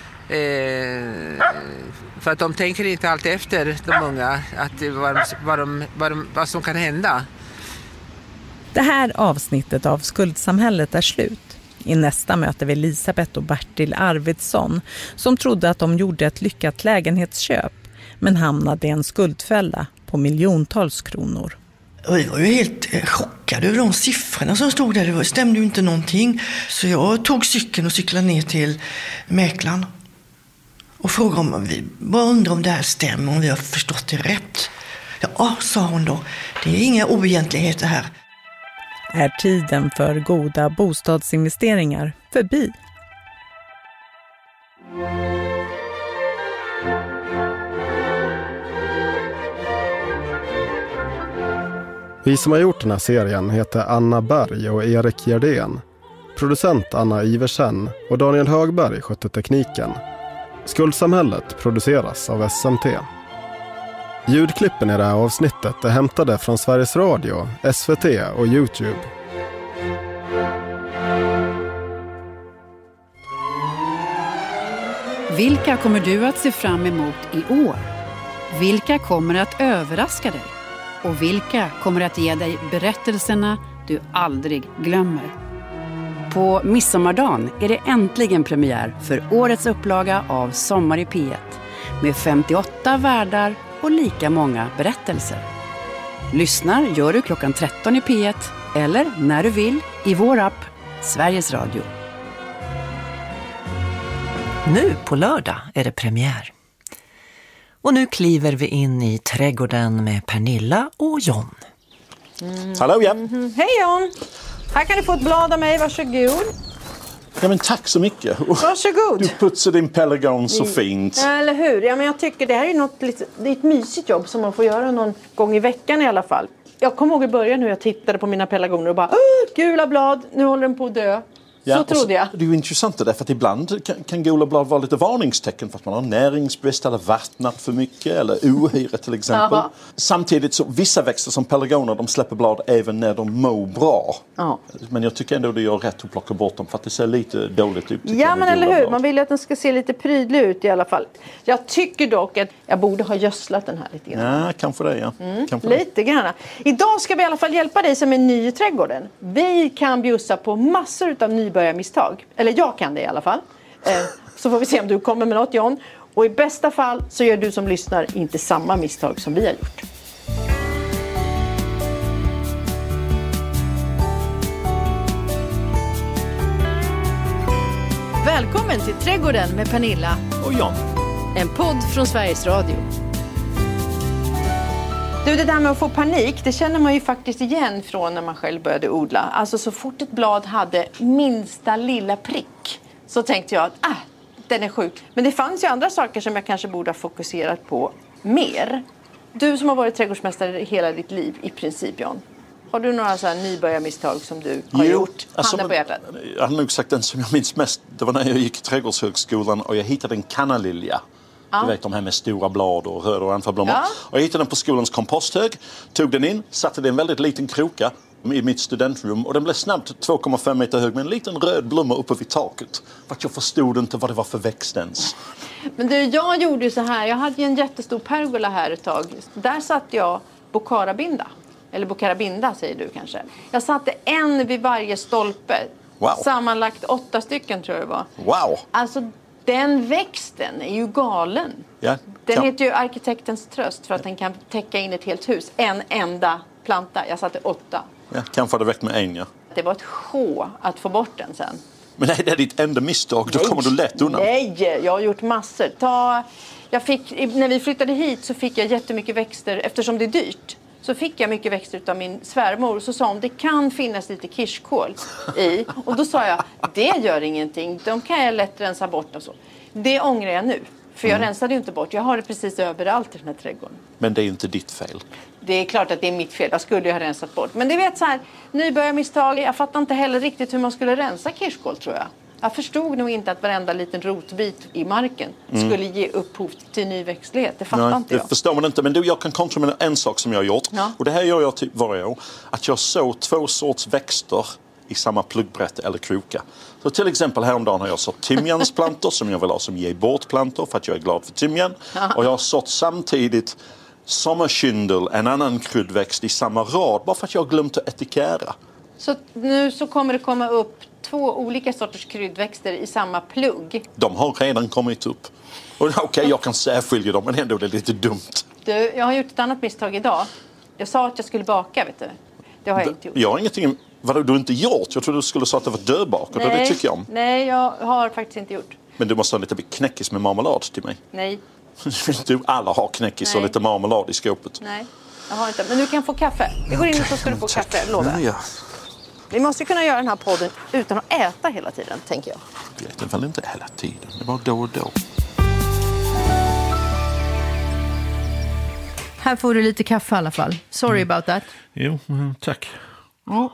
För att de tänker inte alltid efter, de unga, att vad som kan hända. Det här avsnittet av Skuldsamhället är slut. I nästa möter vi Elisabeth och Bertil Arvidsson som trodde att de gjorde ett lyckat lägenhetsköp men hamnade i en skuldfälla på miljontals kronor. Vi var ju helt chockade över de siffrorna som stod där. Det stämde ju inte någonting. Så jag tog cykeln och cyklade ner till mäklaren och frågade om vi bara undrar om det här stämmer, om vi har förstått det rätt. Ja, sa hon då. Det är inga oegentligheter här. Är tiden för goda bostadsinvesteringar förbi? Vi som har gjort den här serien heter Anna Berg och Erik Gerdén. Producent Anna Iversen och Daniel Högberg skötte tekniken. Skuldsamhället produceras av SMT. Ljudklippen i det här avsnittet är hämtade från Sveriges Radio, SVT och YouTube. Vilka kommer du att se fram emot i år? Vilka kommer att överraska dig? Och vilka kommer att ge dig berättelserna du aldrig glömmer? På midsommardagen är det äntligen premiär för årets upplaga av Sommar i P1 med 58 värdar och lika många berättelser. Lyssnar gör du klockan 13 i P1 eller när du vill i vår app Sveriges Radio. Nu på lördag är det premiär. Och nu kliver vi in i trädgården med Pernilla och John. Hallå, ja. Hej John! Här kan du få ett blad av mig, varsågod. Ja, men tack så mycket. Varsågod. Du putsar din pelargon så fint. Ja, eller hur? Ja, men jag tycker det här är något lite, det är ett mysigt jobb som man får göra någon gång i veckan i alla fall. Jag kommer ihåg i början hur jag tittade på mina pelargoner och bara gula blad, nu håller den på att dö. Ja, så trodde jag. Det är ju intressant det där, för att ibland kan gula blad vara lite varningstecken för att man har näringsbrist eller vattnat för mycket eller ohyra till exempel. Aha. Samtidigt så vissa växter som pelargoner, de släpper blad även när de mår bra. Ja. Men jag tycker ändå det gör rätt att plocka bort dem för att det ser lite dåligt ut. Ja, men eller hur? Blad. Man vill ju att den ska se lite prydlig ut i alla fall. Jag tycker dock att jag borde ha gödslat den här lite grann. Ja, kanske det, ja. Kanske lite grann. Idag ska vi i alla fall hjälpa dig som är ny i trädgården. Vi kan bjussa på massor av nybörjarmisstag. Eller jag kan det i alla fall. Så får vi se om du kommer med något, John. Och i bästa fall så gör du som lyssnar inte samma misstag som vi har gjort. Välkommen till Trädgården med Pernilla och John. En podd från Sveriges Radio. Du, det där med att få panik, det känner man ju faktiskt igen från när man själv började odla. Alltså så fort ett blad hade minsta lilla prick så tänkte jag att den är sjuk. Men det fanns ju andra saker som jag kanske borde ha fokuserat på mer. Du som har varit trädgårdsmästare hela ditt liv i princip, John. Har du några så här nybörjarmisstag som du har gjort? Handen på hjärtat. Jag har nog sagt den som jag minns mest. Det var när jag gick i trädgårdshögskolan och jag hittade en kannalilja. Du vet de här med stora blad och röda och anfallblommor. Ja. Och jag hittade den på skolans komposthög. Tog den in, satte den i en väldigt liten kroka i mitt studentrum. Och den blev snabbt 2,5 meter hög med en liten röd blomma uppe vid taket. För att jag förstod inte vad det var för växt ens. Men du, jag gjorde ju så här. Jag hade ju en jättestor pergola här ett tag. Där satte jag bokarabinda. Eller bokarabinda säger du kanske. Jag satte en vid varje stolpe. Wow. Sammanlagt 8 stycken tror jag det var. Wow. Alltså den växten är ju galen. Ja, den heter ju arkitektens tröst för att den kan täcka in ett helt hus. En enda planta. Jag satte 8. Ja, kanske hade väckt med en, ja. Det var ett sjå att få bort den sen. Men nej, det är ditt enda misstag. Då kommer du lätt undan. Nej, jag har gjort massor. När vi flyttade hit så fick jag jättemycket växter eftersom det är dyrt. Så fick jag mycket växter av min svärmor. Så sa hon, det kan finnas lite kirskål i. Och då sa jag, det gör ingenting. De kan jag lätt rensa bort och så. Det ångrar jag nu. För jag rensade ju inte bort. Jag har det precis överallt i den här trädgården. Men det är ju inte ditt fel. Det är klart att det är mitt fel. Jag skulle ju ha rensat bort. Men du vet så här, nybörjarmisstag. Jag fattar inte heller riktigt hur man skulle rensa kirskål tror jag. Jag förstod nog inte att varenda liten rotbit i marken skulle ge upphov till ny växtlighet. Det fattar inte jag. Det förstår man inte. Men jag kan kontra med en sak som jag har gjort. Ja. Och det här gör jag typ varje år. Att jag såg 2 sorts växter i samma pluggbrätte eller kroka. Så till exempel häromdagen har jag sått timjansplantor som jag vill ha som ger bort plantor för att jag är glad för timjan. Och jag har sått samtidigt sommarkyndel, en annan kryddväxt i samma rad bara för att jag har glömt att etikera. Så nu så kommer det komma upp 2 olika sorters kryddväxter i samma plugg. De har redan kommit upp. Och okej, jag kan särskilja dem, men ändå är det lite dumt. Du, jag har gjort ett annat misstag idag. Jag sa att jag skulle baka, vet du. Det har jag inte gjort. Jag har ingenting... Vad har du inte gjort? Jag trodde du skulle säga att det var dödbakad. Nej, det tycker jag om. Nej, jag har faktiskt inte gjort. Men du måste ha lite knäckis med marmelad till mig. Nej. Du, alla har knäckis och lite marmelad i skåpet. Nej. Jag har inte, men du kan få kaffe. Vi går in och så ska du få kaffe, lovar. Ja. Vi måste ju kunna göra den här podden utan att äta hela tiden, tänker jag. Jag äter väl inte hela tiden, det är bara då och då. Här får du lite kaffe i alla fall. Sorry about that. Jo, tack. Ja.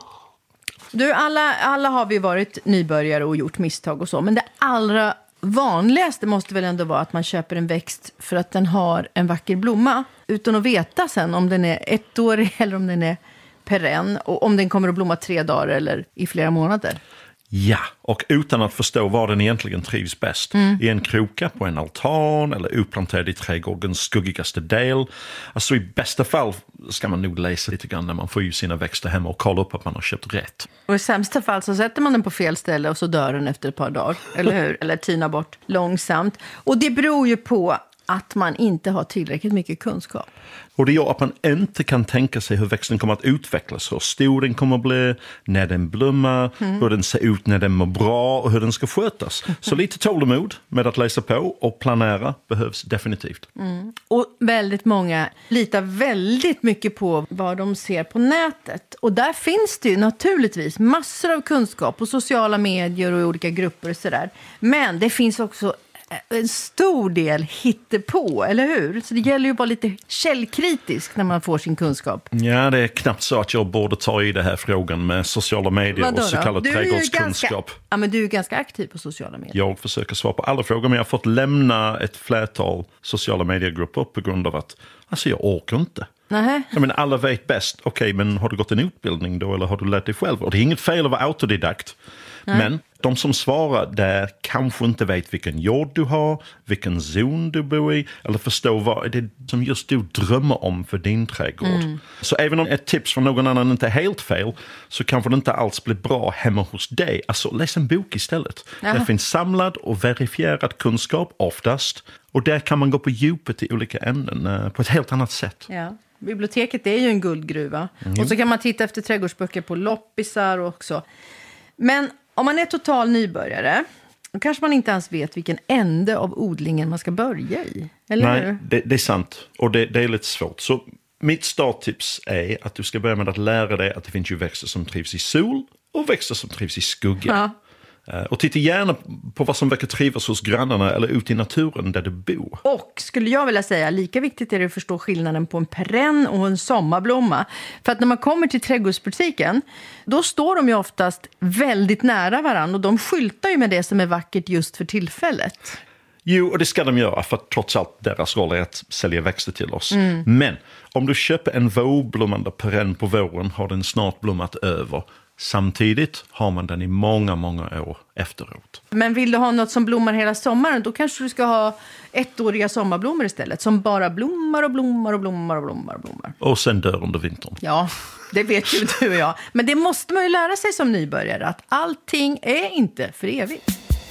Du, alla har vi varit nybörjare och gjort misstag och så. Men det allra vanligaste måste väl ändå vara att man köper en växt för att den har en vacker blomma. Utan att veta sen om den är ettårig eller om den är perenn. Och om den kommer att blomma 3 dagar eller i flera månader. Ja, och utan att förstå var den egentligen trivs bäst. I en kroka, på en altan eller upplanterad i trädgårdens skuggigaste del. Alltså i bästa fall ska man nog läsa lite grann när man får ju sina växter hemma och kolla upp att man har köpt rätt. Och i sämsta fall så sätter man den på fel ställe och så dör den efter ett par dagar, eller hur? Eller tinar bort långsamt. Och det beror ju på att man inte har tillräckligt mycket kunskap. Och det gör att man inte kan tänka sig hur växten kommer att utvecklas. Hur stor den kommer att bli, när den blommar, hur den ser ut när den mår bra och hur den ska skötas. Så lite tålamod med att läsa på och planera behövs definitivt. Och väldigt många litar väldigt mycket på vad de ser på nätet. Och där finns det ju naturligtvis massor av kunskap på sociala medier och i olika grupper och sådär. Men det finns också en stor del hittepå, eller hur? Så det gäller ju bara lite källkritisk när man får sin kunskap. Ja, det är knappt så att jag borde ta i det här frågan med sociala medier och så kallad trädgårdskunskap. Ja, men du är ganska aktiv på sociala medier. Jag försöker svara på alla frågor, men jag har fått lämna ett flertal sociala mediegrupper på grund av att jag orkar inte. Nähä. Jag menar, alla vet bäst. Okej, men har du gått en utbildning då eller har du lärt dig själv? Och det är inget fel att vara autodidakt. Men de som svarar där kanske inte vet vilken jord du har, vilken zon du bor i eller förstår vad det är som just du drömmer om för din trädgård. Så även om ett tips från någon annan inte är helt fel så kanske det inte alls blir bra hemma hos dig. Alltså läs en bok istället. Där finns samlad och verifierad kunskap oftast och där kan man gå på djupet i olika ämnen på ett helt annat sätt. Ja. Biblioteket är ju en guldgruva. Och så kan man titta efter trädgårdsböcker på loppisar också. Men om man är total nybörjare, då kanske man inte ens vet vilken ände av odlingen man ska börja i. Eller hur? Det är sant. Och det är lite svårt. Så mitt starttips är att du ska börja med att lära dig att det finns ju växter som trivs i sol och växter som trivs i skugga. Ja. Och titta gärna på vad som verkar trivas hos grannarna eller ute i naturen där du bor. Och skulle jag vilja säga, lika viktigt är det att förstå skillnaden på en perenn och en sommarblomma. För att när man kommer till trädgårdsbutiken, då står de ju oftast väldigt nära varandra och de skyltar ju med det som är vackert just för tillfället. Jo, och det ska de göra för att trots allt deras roll är att sälja växter till oss. Men om du köper en vårblommande perenn på våren har den snart blommat över. Samtidigt har man den i många, många år efteråt. Men vill du ha något som blommar hela sommaren, då kanske du ska ha ettåriga sommarblommor istället. Som bara blommar och blommar och blommar och blommar och blommar. Och sen dör under vintern. Ja, det vet ju du och jag. Men det måste man ju lära sig som nybörjare, att allting är inte för evigt.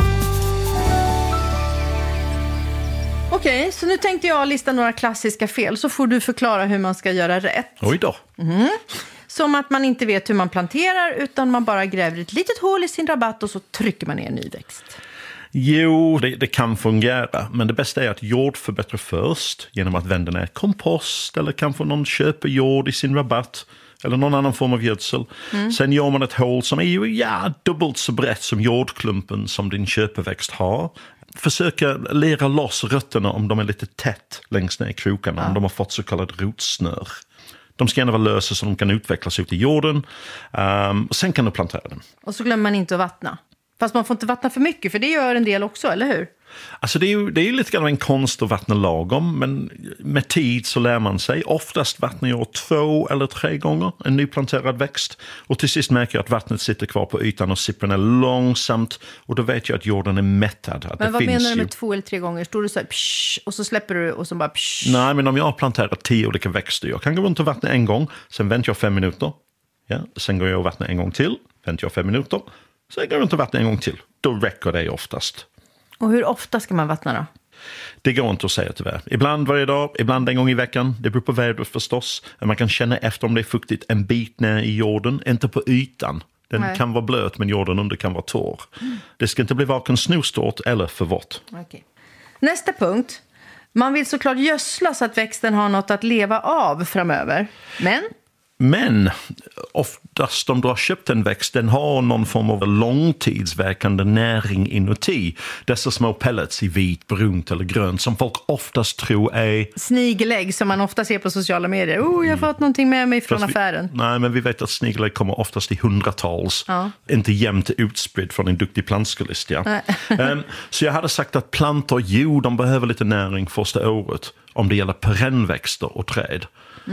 Okej, så nu tänkte jag lista några klassiska fel, så får du förklara hur man ska göra rätt. Oj då. Som att man inte vet hur man planterar, utan man bara gräver ett litet hål i sin rabatt och så trycker man ner en ny växt. Jo, det kan fungera. Men det bästa är att jord förbättrar först genom att vända ner kompost eller kanske någon köper jord i sin rabatt eller någon annan form av gödsel. Sen gör man ett hål som är ju dubbelt så brett som jordklumpen som din köpeväxt har. Försöka lera loss rötterna om de är lite tätt längst ner i krokarna, om de har fått så kallad rotsnör. De ska gärna vara lösa så de kan utvecklas ut i jorden. Och sen kan du plantera dem. Och så glömmer man inte att vattna. Fast man får inte vattna för mycket, för det gör en del också, eller hur? Alltså det är ju lite grann en konst att vattna lagom, men med tid så lär man sig. Oftast vattnar jag 2 eller 3 gånger en nyplanterad växt. Och till sist märker jag att vattnet sitter kvar på ytan och sipprar ner långsamt. Och då vet jag att jorden är mättad. Att men vad menar du med 2 eller 3 gånger? Står du så här, psh, och så släpper du och så bara psh? Nej, men om jag har planterat 10 olika växter, jag kan gå runt och vattna en gång, sen väntar jag 5 minuter. Ja, sen går jag och vattnar en gång till, väntar jag 5 minuter. Sen går jag runt och vattnar en gång till. Då räcker det oftast. Och hur ofta ska man vattna då? Det går inte att säga tyvärr. Ibland varje dag, ibland en gång i veckan. Det beror på vädret förstås. Man kan känna efter om det är fuktigt en bit ner i jorden, inte på ytan. Den kan vara blöt men jorden under kan vara torr. Det ska inte bli varken snustort eller för vått. Okay. Nästa punkt. Man vill såklart gödsla så att växten har något att leva av framöver. Men oftast om du har köpt en växt, den har någon form av långtidsverkande näring inuti. Dessa små pellets i vit, brunt eller grönt som folk oftast tror är... Snigelägg som man ofta ser på sociala medier. Jag har fått någonting med mig från affären. Nej, men vi vet att snigelägg kommer oftast i hundratals. Ja. Inte jämnt utspridd från en duktig plantskolist. Ja. Så jag hade sagt att plantor, de behöver lite näring första året. Om det gäller perennväxter och träd.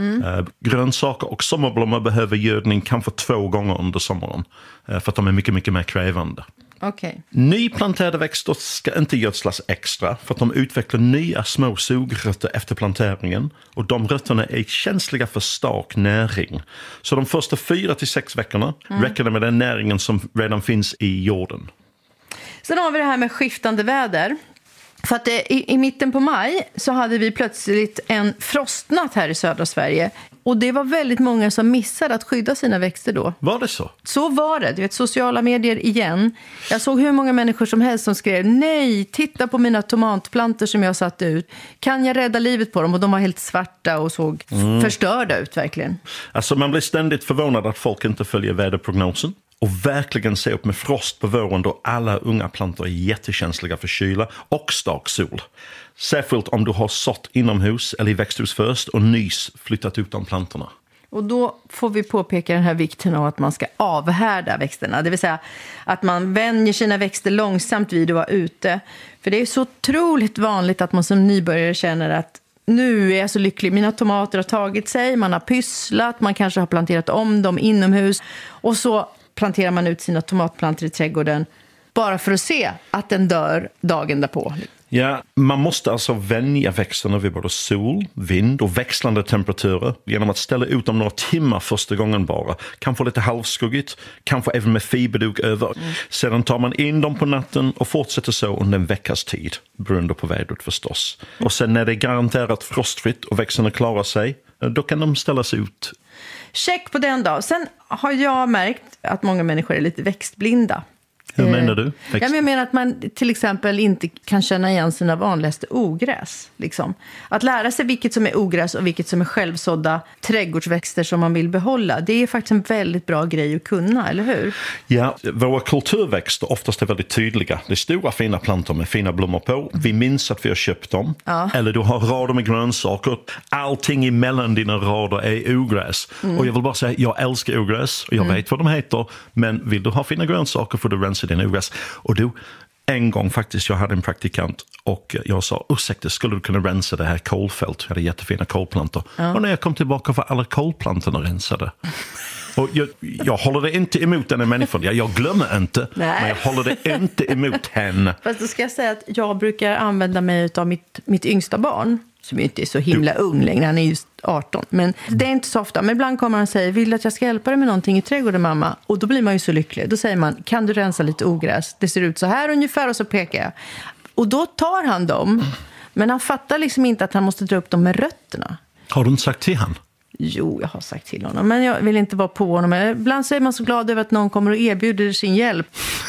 Grönsaker och sommarblommor behöver gödning kanske 2 gånger under sommaren. För att de är mycket, mycket mer krävande. Okay. Nyplanterade växter ska inte gödslas extra för att de utvecklar nya små sugrötter efter planteringen. Och de rötterna är känsliga för stark näring. Så de första 4 till 6 veckorna räcker det med den näringen som redan finns i jorden. Sen har vi det här med skiftande väder. För att i mitten på maj så hade vi plötsligt en frostnatt här i södra Sverige. Och det var väldigt många som missade att skydda sina växter då. Var det så? Så var det. Du vet, sociala medier igen. Jag såg hur många människor som helst som skrev: nej, titta på mina tomatplantor som jag satt ut. Kan jag rädda livet på dem? Och de var helt svarta och såg förstörda ut verkligen. Alltså man blir ständigt förvånad att folk inte följer väderprognosen. Och verkligen se upp med frost på våren då alla unga plantor är jättekänsliga för kyla och stark sol. Särskilt om du har sått inomhus eller i växthus först och nys flyttat ut de plantorna. Och då får vi påpeka den här vikten av att man ska avhärda växterna. Det vill säga att man vänjer sina växter långsamt vid att vara ute. För det är så otroligt vanligt att man som nybörjare känner att nu är jag så lycklig, mina tomater har tagit sig, man har pysslat, man kanske har planterat om dem inomhus och så planterar man ut sina tomatplantor i trädgården bara för att se att den dör dagen därpå. Ja, man måste alltså vänja växterna vid både sol, vind och växlande temperaturer genom att ställa ut dem några timmar första gången bara. Kanske lite halvskuggigt, kanske även med fiberduk över. Sedan tar man in dem på natten och fortsätter så under en veckas tid, beroende på vädret förstås. Och sen när det är garanterat frostfritt och växterna klarar sig, då kan de ställas ut. Check på den då. Sen har jag märkt att många människor är lite växtblinda. Hur menar du? Jag menar att man till exempel inte kan känna igen sina vanligaste ogräs. Liksom. Att lära sig vilket som är ogräs och vilket som är självsådda trädgårdsväxter som man vill behålla. Det är faktiskt en väldigt bra grej att kunna, eller hur? Ja, våra kulturväxter oftast är väldigt tydliga. Det är stora fina plantor med fina blommor på. Vi minns att vi har köpt dem. Ja. Eller du har rader med grönsaker. Allting emellan dina rader är ogräs. Och jag vill bara säga, jag älskar ogräs och jag vet vad de heter. Men vill du ha fina grönsaker får du rensa din ogräs. Och du, en gång faktiskt, jag hade en praktikant och jag sa, ursäkta, skulle du kunna rensa det här kolfält? Jag hade jättefina kolplantor. Ja. Och när jag kom tillbaka var alla kolplantorna rensade. Och jag håller det inte emot den här människan. Jag glömmer inte, men jag håller det inte emot henne. Fast då ska jag säga att jag brukar använda mig av mitt yngsta barn, som inte är så himla ung längre, han är just 18. Men det är inte så ofta. Men ibland kommer han och säger, vill att jag ska hjälpa dig med någonting i trädgården, mamma? Och då blir man ju så lycklig. Då säger man, kan du rensa lite ogräs? Det ser ut så här ungefär, och så pekar jag. Och då tar han dem. Men han fattar liksom inte att han måste dra upp dem med rötterna. Har du inte sagt till han? Jo, jag har sagt till honom. Men jag vill inte vara på honom. Ibland så är man så glad över att någon kommer och erbjuder sin hjälp.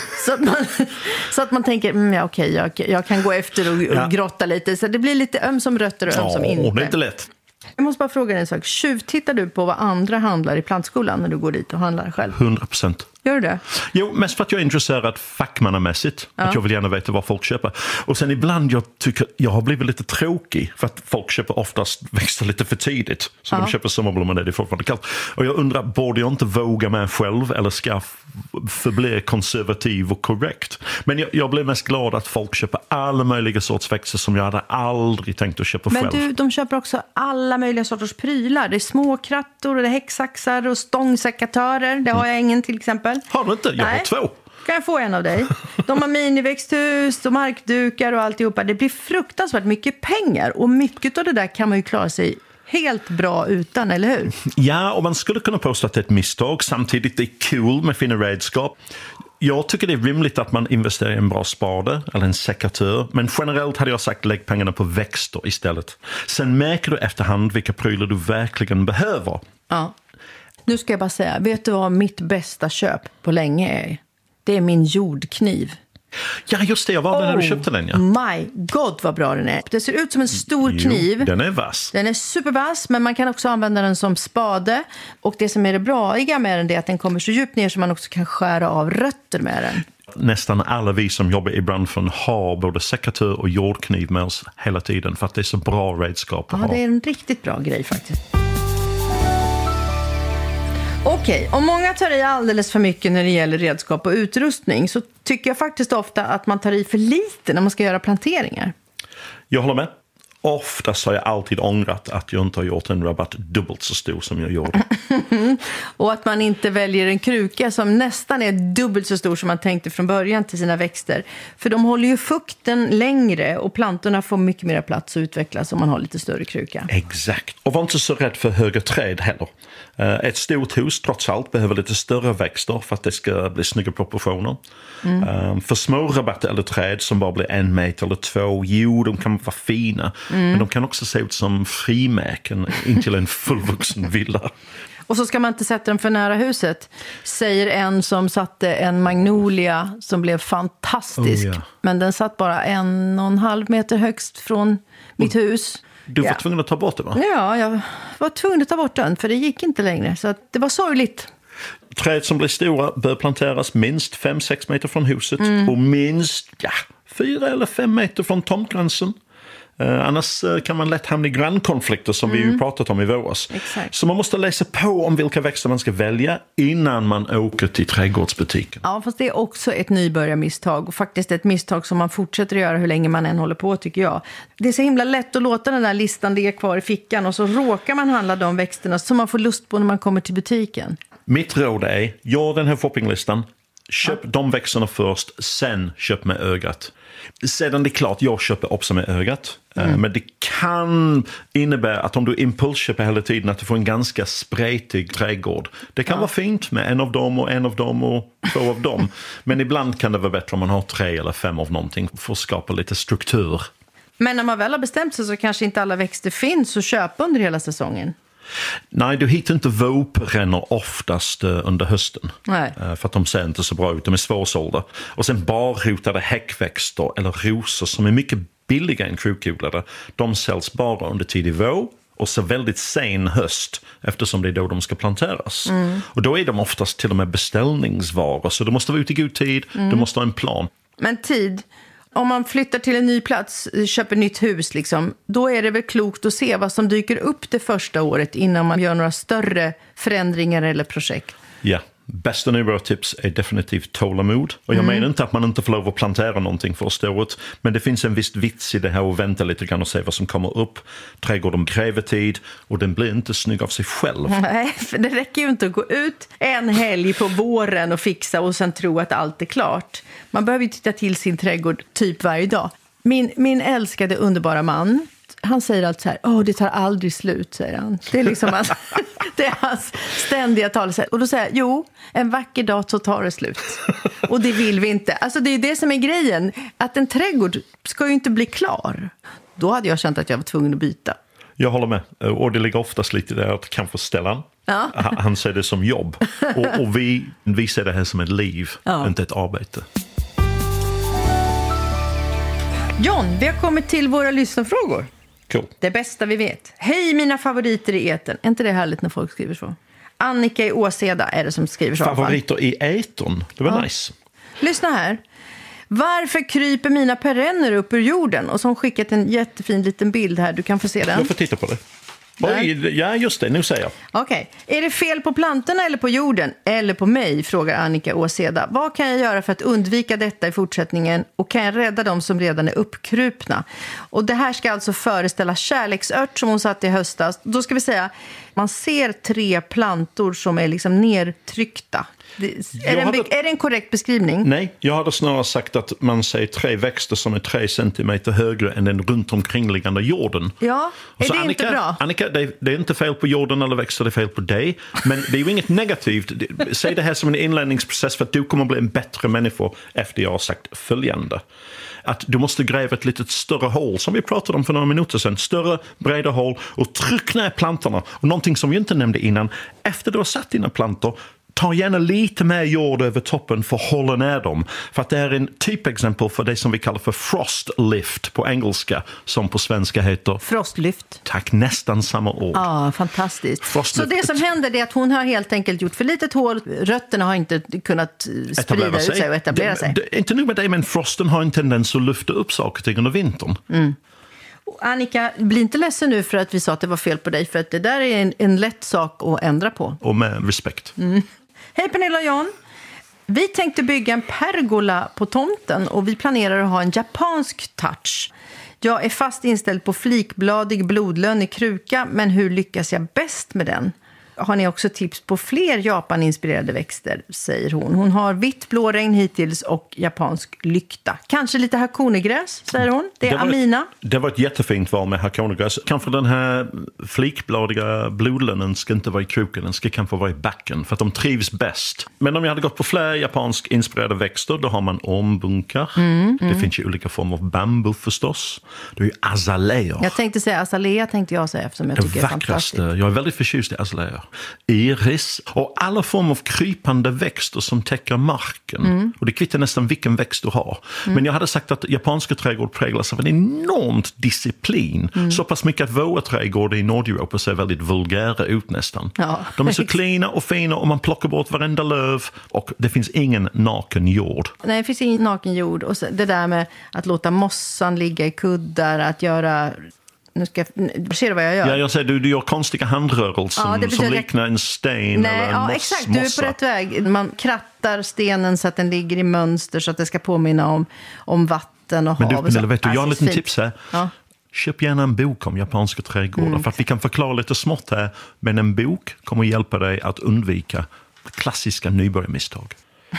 Så att man tänker, ja, okej, jag kan gå efter och grotta lite. Så det blir lite öm som rötter och öm som inte. Det är inte lätt. Jag måste bara fråga dig en sak. Tittar du på vad andra handlar i plantskolan när du går dit och handlar själv? 100%. Gör du det? Jo, mest för att jag är intresserad fackmannamässigt. Ja. Att jag vill gärna veta vad folk köper. Och sen ibland jag tycker jag har blivit lite tråkig. För att folk köper oftast växter lite för tidigt. Så de köper sommarblommor när det är fortfarande kallt. Och jag undrar, borde jag inte våga med själv? Eller ska jag förbli konservativ och korrekt? Men jag blir mest glad att folk köper alla möjliga sorts växter som jag hade aldrig tänkt att köpa själv. Men de köper också alla möjliga sorters prylar. Det är småkrattor och det är häcksaxar och stångsekatörer. Det har jag ingen till exempel. Har du inte? Jag har 2. Kan jag få en av dig? De har miniväxthus och markdukar och alltihopa. Det blir fruktansvärt mycket pengar. Och mycket av det där kan man ju klara sig helt bra utan, eller hur? Ja, och man skulle kunna påstå att det är ett misstag. Samtidigt är det kul med fina redskap. Jag tycker det är rimligt att man investerar i en bra spade eller en sekatör. Men generellt hade jag sagt lägg pengarna på växter istället. Sen märker du efterhand vilka prylar du verkligen behöver. Ja. Nu ska jag bara säga, vet du vad mitt bästa köp på länge är? Det är min jordkniv. Ja, just det. Jag var där när du köpte den. Ja. My God, vad bra den är. Det ser ut som en stor kniv. Den är vass. Den är supervass, men man kan också använda den som spade. Och det som är det braiga med den är att den kommer så djupt ner så man också kan skära av rötter med den. Nästan alla vi som jobbar i branschen har både sekatör och jordkniv med oss hela tiden för att det är så bra redskap att ha. Ja, det är en riktigt bra grej faktiskt. Okej, om många tar i alldeles för mycket när det gäller redskap och utrustning så tycker jag faktiskt ofta att man tar i för lite när man ska göra planteringar. Jag håller med. Oftast har jag alltid ångrat att jag inte har gjort en rabatt dubbelt så stor som jag gjorde. Och att man inte väljer en kruka som nästan är dubbelt så stor som man tänkte från början till sina växter. För de håller ju fukten längre och plantorna får mycket mer plats att utvecklas om man har lite större kruka. Exakt. Och var inte så rädd för höga träd heller. Ett stort hus trots allt behöver lite större växter för att det ska bli snygga proportioner. För små rabatter eller träd som bara blir 1 meter eller 2, jo, de kan vara fina. Men de kan också se ut som frimärken in till en fullvuxen villa. Och så ska man inte sätta dem för nära huset, säger en som satte en magnolia som blev fantastisk. Men den satt bara 1,5 meter högst från mitt hus. Du var tvungen att ta bort det, va? Ja, jag var tvungen att ta bort den för det gick inte längre. Så att det var sorgligt. Träd som blir stora bör planteras minst 5-6 meter från huset och minst 4 eller 5 meter från tomtgränsen. Annars kan man lätt hamna i grannkonflikter som vi ju pratat om i våras. Exakt. Så man måste läsa på om vilka växter man ska välja innan man åker till trädgårdsbutiken. Ja, fast det är också ett nybörjarmisstag och faktiskt ett misstag som man fortsätter att göra hur länge man än håller på, tycker jag. Det är så himla lätt att låta den där listan ligga kvar i fickan och så råkar man handla de växterna som man får lust på när man kommer till butiken. Mitt råd är, gör den här shoppinglistan. Köp de växterna först, sen köp med ögat. Sedan det är klart, jag köper också med ögat. Men det kan innebära att om du impulsköper hela tiden att du får en ganska spretig trädgård. Det kan vara fint med en av dem och 2 av dem. Men ibland kan det vara bättre om man har 3 eller 5 av någonting för att skapa lite struktur. Men när man väl har bestämt sig så kanske inte alla växter finns att köpa under hela säsongen. Nej, du hittar inte vårperenner oftast under hösten. Nej. För att de ser inte så bra ut, de är svårsålda. Och sen barrotade häckväxter eller rosor som är mycket billiga än krukodlade. De säljs bara under tidig vår och så väldigt sen höst eftersom det är då de ska planteras. Och då är de oftast till och med beställningsvaror så du måste vara ute i god tid, du måste ha en plan. Men tid... Om man flyttar till en ny plats, köper nytt hus liksom, då är det väl klokt att se vad som dyker upp det första året innan man gör några större förändringar eller projekt. Ja, bästa nybörjartips är definitivt tålamod. Och jag menar inte att man inte får lov att plantera någonting första året, men det finns en viss vits i det här att vänta lite grann och se vad som kommer upp. Trädgården kräver tid och den blir inte snygg av sig själv. Nej, för det räcker ju inte att gå ut en helg på våren och fixa och sen tro att allt är klart. Man behöver ju titta till sin trädgård typ varje dag. Min älskade underbara man, han säger allt så här, det tar aldrig slut, säger han. Det är liksom det är hans ständiga talesätt. Och då säger jag, jo, en vacker dag så tar det slut. Och det vill vi inte. Alltså det är det som är grejen, att en trädgård ska ju inte bli klar. Då hade jag känt att jag var tvungen att byta. Jag håller med. Och det ligger oftast lite där att kanske ställa. Ja. Han ser det som jobb. Och vi ser det här som ett liv, inte ett arbete. John, vi har kommit till våra lyssnarfrågor. Cool. Det bästa vi vet. Hej mina favoriter i etern. Är inte det härligt när folk skriver så? Annika i Åseda är det som skriver så. Favoriter i etern, det var nice. Lyssna här. Varför kryper mina perenner upp ur jorden? Och som skickat en jättefin liten bild här. Du kan få se den. Jag får titta på det. Oj, ja, just det. Nu säger jag. Okej. Är det fel på plantorna eller på jorden? Eller på mig? Frågar Annika Åseda. Vad kan jag göra för att undvika detta i fortsättningen? Och kan jag rädda dem som redan är uppkrupna? Och det här ska alltså föreställa kärleksört som hon satt i höstas. Då ska vi säga, man ser 3 plantor som är liksom nedtryckta. Är det en korrekt beskrivning? Nej, jag hade snarare sagt att man ser 3 växter som är 3 centimeter högre än den runt omkringliggande jorden. Ja, är det Annika, inte bra? Annika, det är inte fel på jorden eller växter, det är fel på dig. Men det är ju inget negativt. Säg det här som en inlärningsprocess för att du kommer att bli en bättre människa efter jag har sagt följande. Att du måste gräva ett litet större hål som vi pratade om för några minuter sedan. Större, breda hål och tryck ner plantorna. Och någonting som vi inte nämnde innan. Efter du har satt dina plantor, ta gärna lite mer jord över toppen för att hålla ner dem. För att det är en typexempel för det som vi kallar för frost lift på engelska, som på svenska heter... Frostlyft. Tack, nästan samma ord. Ja, fantastiskt. Frostlyft. Så det som händer är att hon har helt enkelt gjort för litet hål. Rötterna har inte kunnat sprida ut sig och etablera sig. Inte nog med det, men frosten har en tendens att lyfta upp saker till under vintern. Mm. Annika, bli inte ledsen nu för att vi sa att det var fel på dig, för att det där är en lätt sak att ändra på. Och med respekt. Mm. Hej Pernilla och Jan. Vi tänkte bygga en pergola på tomten och vi planerar att ha en japansk touch. Jag är fast inställd på flikbladig blodlön i kruka, men hur lyckas jag bäst med den? Har ni också tips på fler Japan-inspirerade växter, säger hon. Hon har vitt blåregn hittills och japansk lykta. Kanske lite hakonegräs, säger hon. Det är Amina. Det var ett jättefint val med hakonegräs. Kanske den här flikbladiga blodlönnen ska inte vara i krukan, den ska kanske vara i backen, för att de trivs bäst. Men om jag hade gått på fler japansk inspirerade växter, då har man ormbunkar. Det finns ju olika former av bambu förstås. Det är ju azaleer. Jag tänkte säga azalea, eftersom jag tycker det är fantastiskt. Jag är väldigt förtjust i azaleer. Iris och alla former av krypande växter som täcker marken. Och det kvittar nästan vilken växt du har. Men jag hade sagt att japanska trädgård präglas av en enormt disciplin. Så pass mycket att våra trädgårdar i Nordeuropa ser väldigt vulgära ut nästan. Ja. De är så klina och fina och man plockar bort varenda löv och det finns ingen naken jord. Nej, det finns ingen naken jord. Och det där med att låta mossan ligga i kuddar, att göra... Ser du vad jag gör? Ja, jag säger du gör konstiga handrörelser som liknar en sten eller en mossa. Exakt, du är på rätt väg. Man krattar stenen så att den ligger i mönster så att det ska påminna om vatten och hav. Men du, vet du, jag har en liten fint. tips här. Ja. Köp gärna en bok om japanska trädgårdar för att vi kan förklara lite smått här. Men en bok kommer hjälpa dig att undvika klassiska nybörjarmisstag.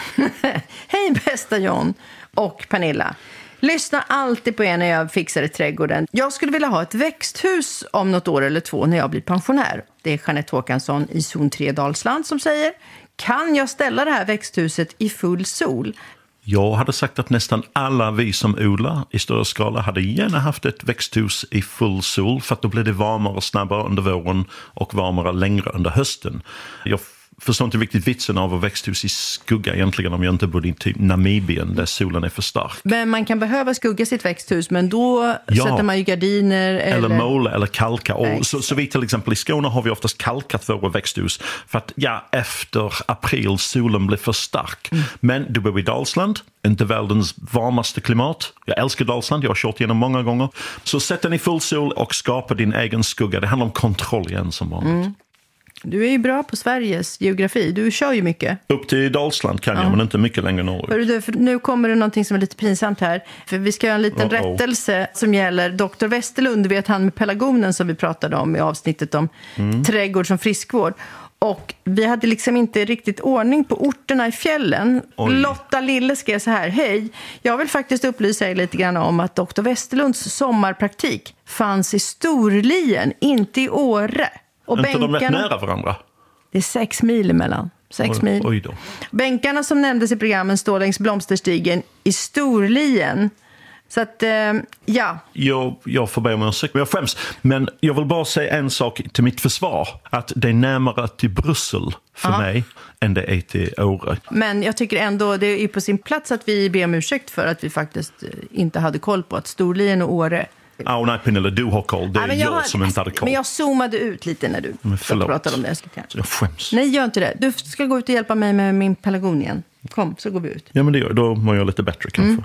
Hej bästa John och Pernilla. Lyssna alltid på er när jag fixar i trädgården. Jag skulle vilja ha ett växthus om något år eller 2 när jag blir pensionär. Det är Jeanette Håkansson i zon 3 Dalsland som säger: kan jag ställa det här växthuset i full sol? Jag hade sagt att nästan alla vi som odlar i större skala hade gärna haft ett växthus i full sol, för att då blir det varmare snabbare under våren och varmare längre under hösten. Jag förstår inte riktigt vitsen av att växthus i skugga egentligen om jag inte bor i typ Namibien där solen är för stark. Men man kan behöva skugga sitt växthus, men då sätter man ju gardiner eller måla eller kalka. Och så vi till exempel i Skåne har vi oftast kalkat våra växthus för att efter april solen blir för stark. Men du bor i Dalsland, inte världens varmaste klimat. Jag älskar Dalsland, jag har kört igenom många gånger. Så sätt den i full sol och skapa din egen skugga. Det handlar om kontroll igen som vanligt. Du är ju bra på Sveriges geografi. Du kör ju mycket. Upp till Dalsland kan jag, men inte mycket längre norrut. För nu kommer det någonting som är lite pinsamt här. För vi ska göra en liten rättelse som gäller Dr. Westerlund. Du vet han med pelargonen som vi pratade om i avsnittet om trädgård som friskvård. Och vi hade liksom inte riktigt ordning på orterna i fjällen. Lotta Lille skrev så här: hej, jag vill faktiskt upplysa er lite grann om att Dr. Westerlunds sommarpraktik fanns i Storlien, inte i Åre. Och inte de rätt nära varandra? Det är 6 mil emellan. 6 mil. Oj då. Bänkarna som nämndes i programmen står längs Blomsterstigen i Storlien. Så att, ja. Jag får be om ursäkt, men jag skäms. Men jag vill bara säga en sak till mitt försvar. Att det är närmare till Bryssel för mig än det är till Åre. Men jag tycker ändå det är på sin plats att vi ber om ursäkt för att vi faktiskt inte hade koll på att Storlien och Åre... Nej Pernilla, du har koll. Det är jag som inte hade koll. Men jag zoomade ut lite när du pratade om det. Jag skäms. Nej, gör inte det. Du ska gå ut och hjälpa mig med min pelargonien. Kom, så går vi ut. Ja, men det gör. Då mår jag lite bättre kanske.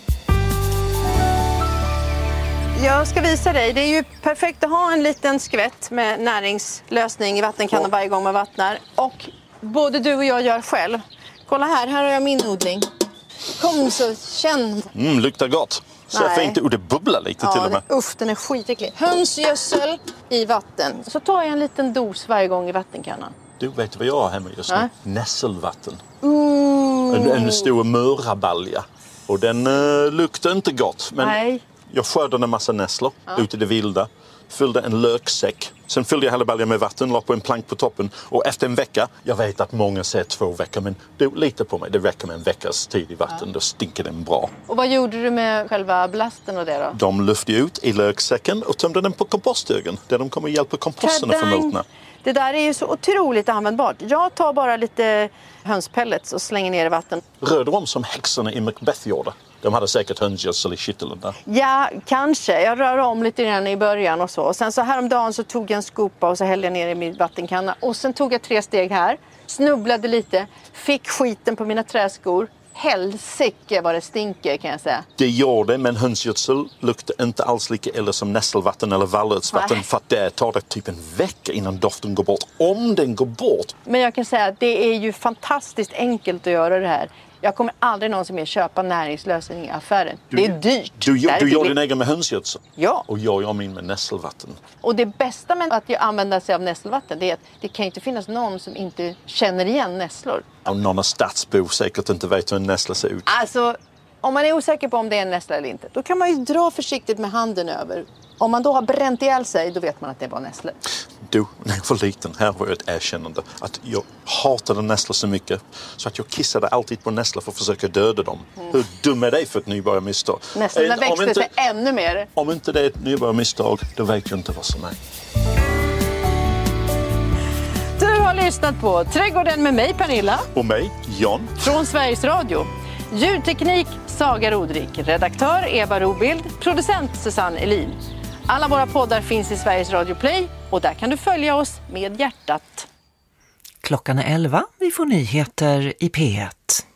Jag ska visa dig. Det är ju perfekt att ha en liten skvätt med näringslösning i vattenkannan varje gång man vattnar. Och både du och jag gör själv. Kolla här har jag min odling. Kom så, känn. Luktar gott. Så fint, och det bubblar lite till och med. Uff, den är skitäcklig. Hönsgödsel i vatten. Så tar jag en liten dos varje gång i vattenkannan. Du vet vad jag har hemma just nu? Nässelvatten. En stor mörabalja. Och den luktar inte gott. Men Jag skördade en massa nässlor ute i det vilda. Fyllde en löksäck. Sen fyllde jag hela baljan med vatten, la på en plank på toppen. Och efter en vecka, jag vet att många säger 2 veckor, men lita på mig, det räcker med en veckas tid i vatten. Då stinker den bra. Och vad gjorde du med själva blasten och det då? De lyfte ut i löksäcken och tömde den på komposthögen. Där de kommer hjälpa komposten att förmultna. Det där är ju så otroligt användbart. Jag tar bara lite hönspellets och slänger ner i vatten. Rör de om som häxorna i Macbeth gjorde? De hade säkert hönsgödsel i kitteln där. Ja, kanske. Jag rör om lite grann i början och så. Och sen så häromdagen så tog jag en skopa och så hällde jag ner i min vattenkanna. Och sen tog jag 3 steg här. Snubblade lite. Fick skiten på mina träskor. Helsike vad det stinker kan jag säga. Det gör det, men hönsgödsel luktar inte alls lika illa som nässelvatten eller vallörtsvatten. För att det tar det typ en vecka innan doften går bort. Om den går bort. Men jag kan säga att det är ju fantastiskt enkelt att göra det här. Jag kommer aldrig någonsin mer köpa näringslösning i affären. Det är dyrt. Du gör din egen med hönsgödsel? Ja. Och jag gör min med nässelvatten. Och det bästa med att använda sig av nässelvatten det är att det kan inte finnas någon som inte känner igen nässlor. Och någon av stadsbo säkert inte vet hur en nässla ser ut. Alltså, om man är osäker på om det är en nässla eller inte, då kan man ju dra försiktigt med handen över. Om man då har bränt ihjäl sig, då vet man att det var nässlor. Du, när jag var liten, här var ett erkännande att jag hatade nässlor så mycket så att jag kissade alltid på nässlor för att försöka döda dem. Hur dum är det för ett nybörjarmisstag? Nässlorna växte sig ännu mer. Om inte det är ett nybörjarmisstag, då vet jag inte vad som är. Du har lyssnat på Trädgården med mig, Pernilla. Och mig, Jan. Från Sveriges Radio. Ljudteknik, Saga Rodrik. Redaktör, Eva Robild. Producent, Susanne Elin. Alla våra poddar finns i Sveriges Radio Play och där kan du följa oss med hjärtat. Klockan är 11, vi får nyheter i P1.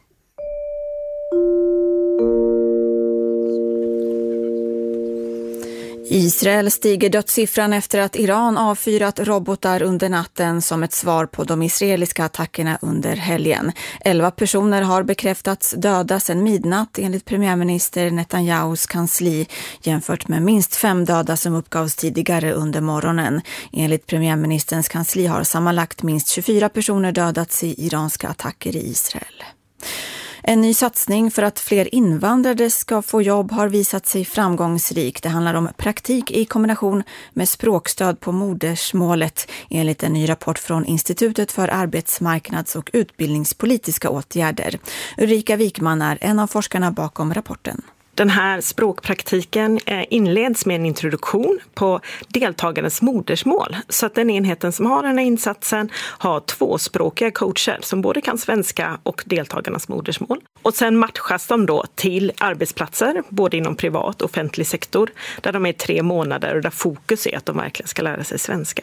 Israel stiger dödssiffran efter att Iran avfyrat robotar under natten som ett svar på de israeliska attackerna under helgen. 11 personer har bekräftats döda sedan midnatt enligt premiärminister Netanyahus kansli jämfört med minst 5 döda som uppgavs tidigare under morgonen. Enligt premiärministerns kansli har sammanlagt minst 24 personer dödats i iranska attacker i Israel. En ny satsning för att fler invandrare ska få jobb har visat sig framgångsrik. Det handlar om praktik i kombination med språkstöd på modersmålet enligt en ny rapport från Institutet för arbetsmarknads- och utbildningspolitiska åtgärder. Ulrika Wikman är en av forskarna bakom rapporten. Den här språkpraktiken inleds med en introduktion på deltagarens modersmål. Så att den enheten som har den här insatsen har 2-språkiga coacher som både kan svenska och deltagarnas modersmål. Och sen matchas de då till arbetsplatser, både inom privat och offentlig sektor, där de är 3 månader och där fokus är att de verkligen ska lära sig svenska.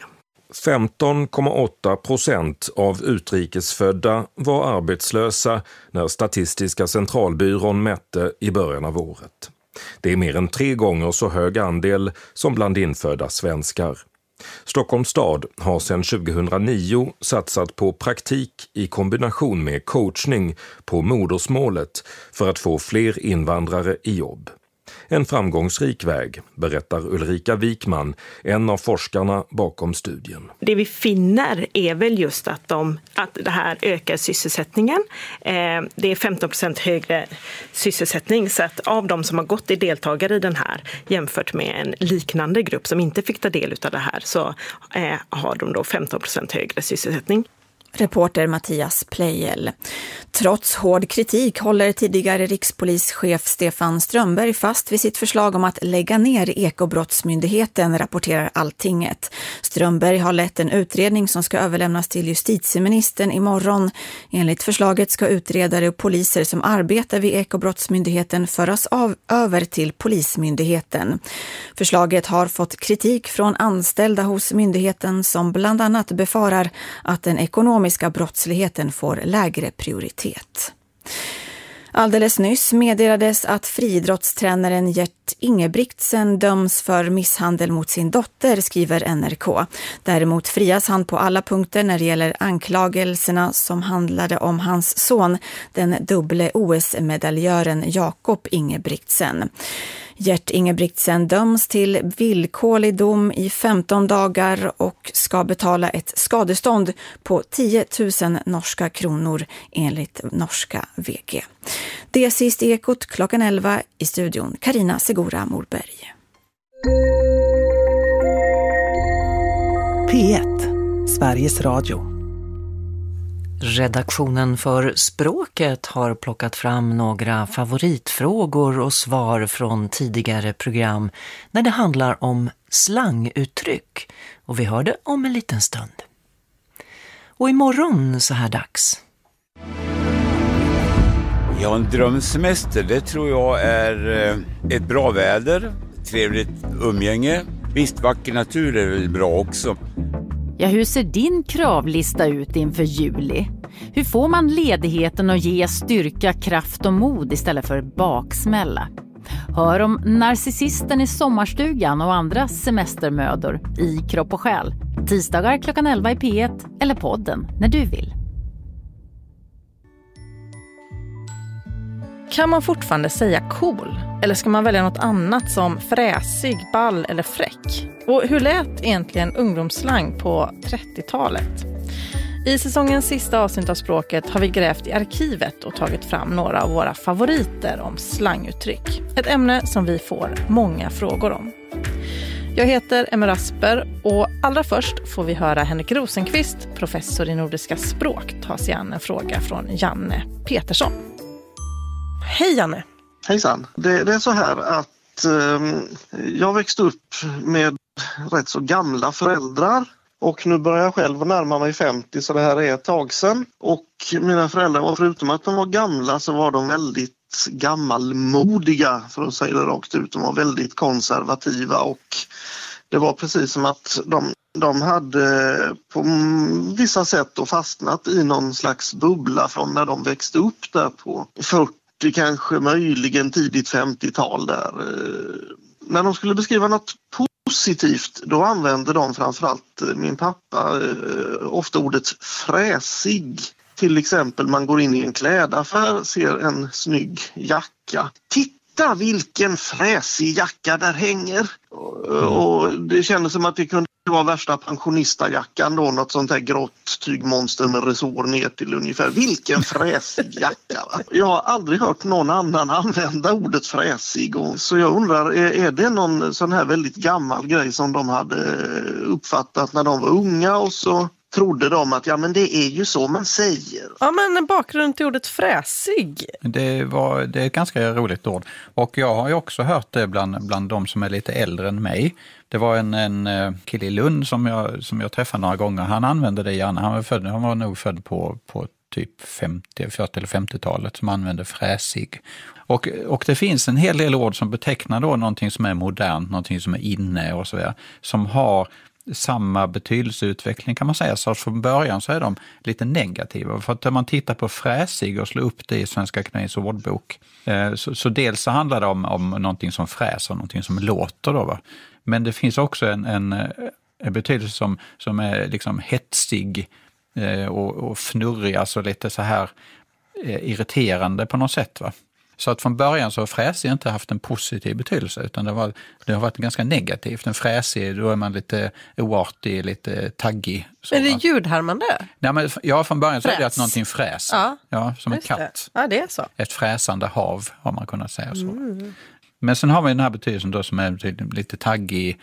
15,8% av utrikesfödda var arbetslösa när Statistiska centralbyrån mätte i början av året. Det är mer än 3 gånger så hög andel som bland infödda svenskar. Stockholms stad har sedan 2009 satsat på praktik i kombination med coachning på modersmålet för att få fler invandrare i jobb. En framgångsrik väg, berättar Ulrika Wikman, en av forskarna bakom studien. Det vi finner är väl just att det här ökar sysselsättningen. Det är 15% högre sysselsättning, så att av de som har gått i deltagare i den här jämfört med en liknande grupp som inte fick ta del av det här så har de då 15% högre sysselsättning. Reporter Mattias Plejel. Trots hård kritik håller tidigare rikspolischef Stefan Strömberg fast vid sitt förslag om att lägga ner Ekobrottsmyndigheten, rapporterar Alltinget. Strömberg har lett en utredning som ska överlämnas till justitieministern imorgon. Enligt förslaget ska utredare och poliser som arbetar vid Ekobrottsmyndigheten föras över till Polismyndigheten. Förslaget har fått kritik från anställda hos myndigheten som bland annat befarar att den ekonomiska brottsligheten får lägre prioritet. Alldeles nyss meddelades att friidrottstränaren Gert Ingebrigtsen döms för misshandel mot sin dotter, skriver NRK. Däremot frias han på alla punkter när det gäller anklagelserna som handlade om hans son, den dubbla OS-medaljören Jakob Ingebrigtsen. Gert Ingebrigtsen döms till villkorlig dom i 15 dagar och ska betala ett skadestånd på 10 000 norska kronor enligt norska VG. Det är sist i Ekot klockan 11 i studion. Carina Segura Morberg. P1, Sveriges Radio. Redaktionen för Språket har plockat fram några favoritfrågor och svar från tidigare program när det handlar om slanguttryck. Och vi hör det om en liten stund. Och imorgon så här dags. Ja, en drömsemester, det tror jag är ett bra väder, trevligt umgänge. Visst, vacker natur är väl bra också. Ja, hur ser din kravlista ut inför juli? Hur får man ledigheten att ge styrka, kraft och mod istället för baksmälla? Hör om narcissisten i sommarstugan och andra semestermödor i Kropp och själ. Tisdagar klockan 11 i P1 eller podden när du vill. Kan man fortfarande säga cool? Eller ska man välja något annat som fräsig, ball eller fräck? Och hur lät egentligen ungdomsslang på 30-talet? I säsongens sista avsnitt av Språket har vi grävt i arkivet och tagit fram några av våra favoriter om slanguttryck. Ett ämne som vi får många frågor om. Jag heter Emma Rasper och allra först får vi höra Henrik Rosenqvist, professor i nordiska språk, ta sig an en fråga från Janne Petersson. Hej Janne! Hejsan! Det är så här att jag växte upp med rätt så gamla föräldrar och nu börjar jag själv närma mig 50, så det här är ett tag sedan. Och mina föräldrar var, förutom att de var gamla, så var de väldigt gammalmodiga, för att säga det rakt ut. De var väldigt konservativa och det var precis som att de hade på vissa sätt då fastnat i någon slags bubbla från när de växte upp där på 40, kanske möjligen tidigt 50-tal där. När de skulle beskriva något positivt, då använde de, framförallt min pappa, ofta ordet fräsig. Till exempel, man går in i en klädaffär, ser en snygg jacka. Titta vilken fräsig jacka där hänger! Och det kändes som att det kunde vara värsta pensionistajackan då, något sånt här grått tygmonster med resår ner till ungefär. Vilken fräsig jacka! Va? Jag har aldrig hört någon annan använda ordet fräsig. Så jag undrar, är det någon sån här väldigt gammal grej som de hade uppfattat när de var unga och så trodde de att ja, men det är ju så man säger. Ja, men bakgrund till ordet fräsig. Det är ett ganska roligt ord. Och jag har ju också hört det bland de som är lite äldre än mig. Det var en kille i Lund som jag träffade några gånger. Han använde det gärna. Han var nog född på typ 40 eller 50-talet som använde fräsig. Och det finns en hel del ord som betecknar då någonting som är modernt, någonting som är inne och så vidare, som har samma betydelseutveckling kan man säga. Så från början så är de lite negativa. För att när man tittar på fräsig och slår upp det i Svenska Akademiens ordbok, så dels så handlar det om någonting som fräser, någonting som låter då, va? Men det finns också en betydelse som är liksom hetsig och fnurrig, alltså lite så här irriterande på något sätt, va? Så att från början så har fräsig inte haft en positiv betydelse, utan det har varit ganska negativt. En fräsig, då är man lite oartig, lite taggig. Är det ljudhärmande? Nej, men från början så är det att någonting fräs. Ja, som en katt. Det. Ja, det är så. Ett fräsande hav har man kunnat säga så. Men sen har vi den här betydelsen då som är lite taggig,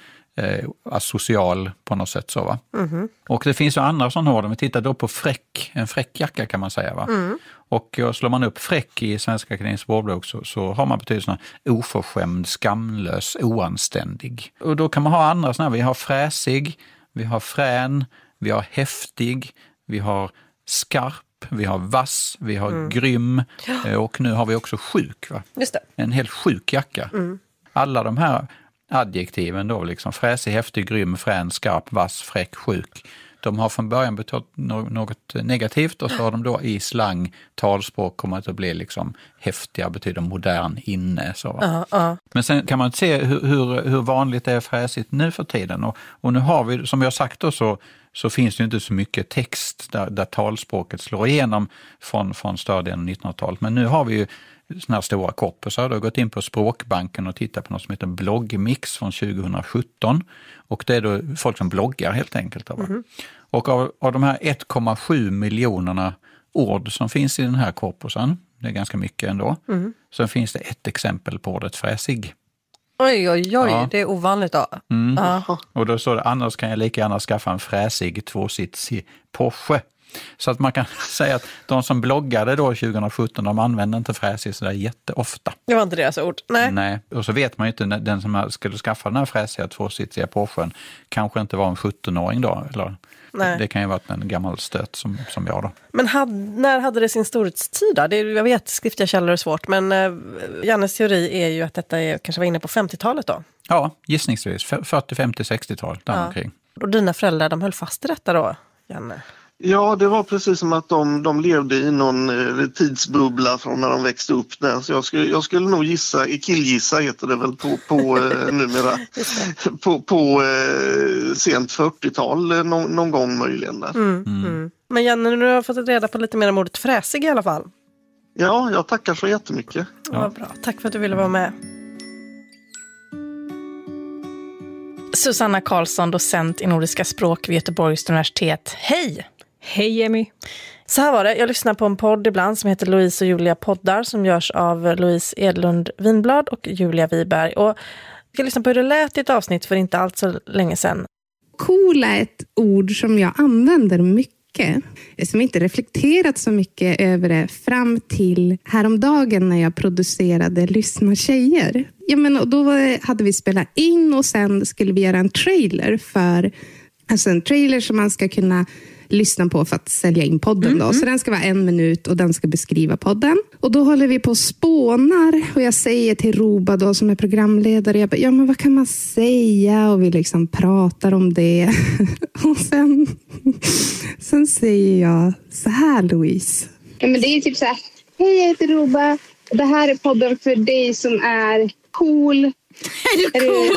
asocial på något sätt så, va? Och det finns ju andra sådana ord. Om vi tittar då på en fräck jacka kan man säga, va? Och slår man upp fräck i Svenska Akademiens ordbok så har man betydelsen oförskämd, skamlös, oanständig. Och då kan man ha andra sådana här. Vi har fräsig, vi har frän, vi har häftig, vi har skarp, vi har vass, vi har grym och nu har vi också sjuk, va? Just det. En helt sjuk jacka. Alla de här adjektiven då, liksom fräsig, häftig, grym, frän, skarp, vass, fräck, sjuk. De har från början betytt något negativt och så har de då i slang, talspråk kommit att bli liksom häftiga, betyder modern, inne. Så. Men sen kan man se hur vanligt det är fräsigt nu för tiden. Och nu har vi, som jag sagt då, så finns det inte så mycket text där talspråket slår igenom från stadien 1900-talet. Men nu har vi ju såna här stora korpusar. Du har gått in på Språkbanken och tittat på något som heter Bloggmix från 2017. Och det är då folk som bloggar helt enkelt. Och av de här 1,7 miljonerna ord som finns i den här korpusen, det är ganska mycket ändå, så finns det ett exempel på ordet fräsig. Oj, det är ovanligt då. Och då står det, annars kan jag lika gärna skaffa en fräsig tvåsitsig Porsche. Så att man kan säga att de som bloggade då 2017, de använde inte fräsig så där jätteofta. Det var inte deras ord. Nej. Och så vet man ju inte, den som skulle skaffa den här fräsiga tvåsitsiga Porschen kanske inte var en 17-åring då, eller? Nej. Det kan ju vara en gammal stöt som jag då. Men när hade det sin storhetstid då? Jag vet, skriftliga källor är svårt, men Jannes teori är ju att detta kanske var inne på 50-talet då? Ja, gissningsvis. 40, 50, 60-tal där omkring. Och dina föräldrar, de höll fast i detta då, Janne? Ja, det var precis som att de levde i någon tidsbubbla från när de växte upp där. Så jag skulle nog killgissa heter det väl på numera, på sent 40-tal någon gång möjligen där. Men Janne, nu har jag fått reda på lite mer om ordet fräsig i alla fall. Ja, jag tackar så jättemycket. Ja. Vad bra. Tack för att du ville vara med. Susanna Karlsson, docent i nordiska språk vid Göteborgs universitet. Hej! Hej Emmy! Så här var det, jag lyssnar på en podd ibland som heter Louise och Julia poddar som görs av Louise Edlund Winblad och Julia Wiberg. Och jag ska lyssna på hur det lät i ett avsnitt för inte allt så länge sedan. Cool är ett ord som jag använder mycket. Som inte reflekterat så mycket över det fram till häromdagen när jag producerade Lyssna tjejer. Ja, men, och då hade vi spelat in och sen skulle vi göra en trailer alltså en trailer som man ska kunna lyssna på för att sälja in podden då. Så den ska vara 1 minut och den ska beskriva podden. Och då håller vi på och spånar och jag säger till Roba då som är programledare, jag bara, ja men vad kan man säga? Och vi liksom pratar om det. Och sen säger jag så här, Louise. Ja men det är typ så här, hej jag heter Roba. Det här är podden för dig som är cool. Är du cool?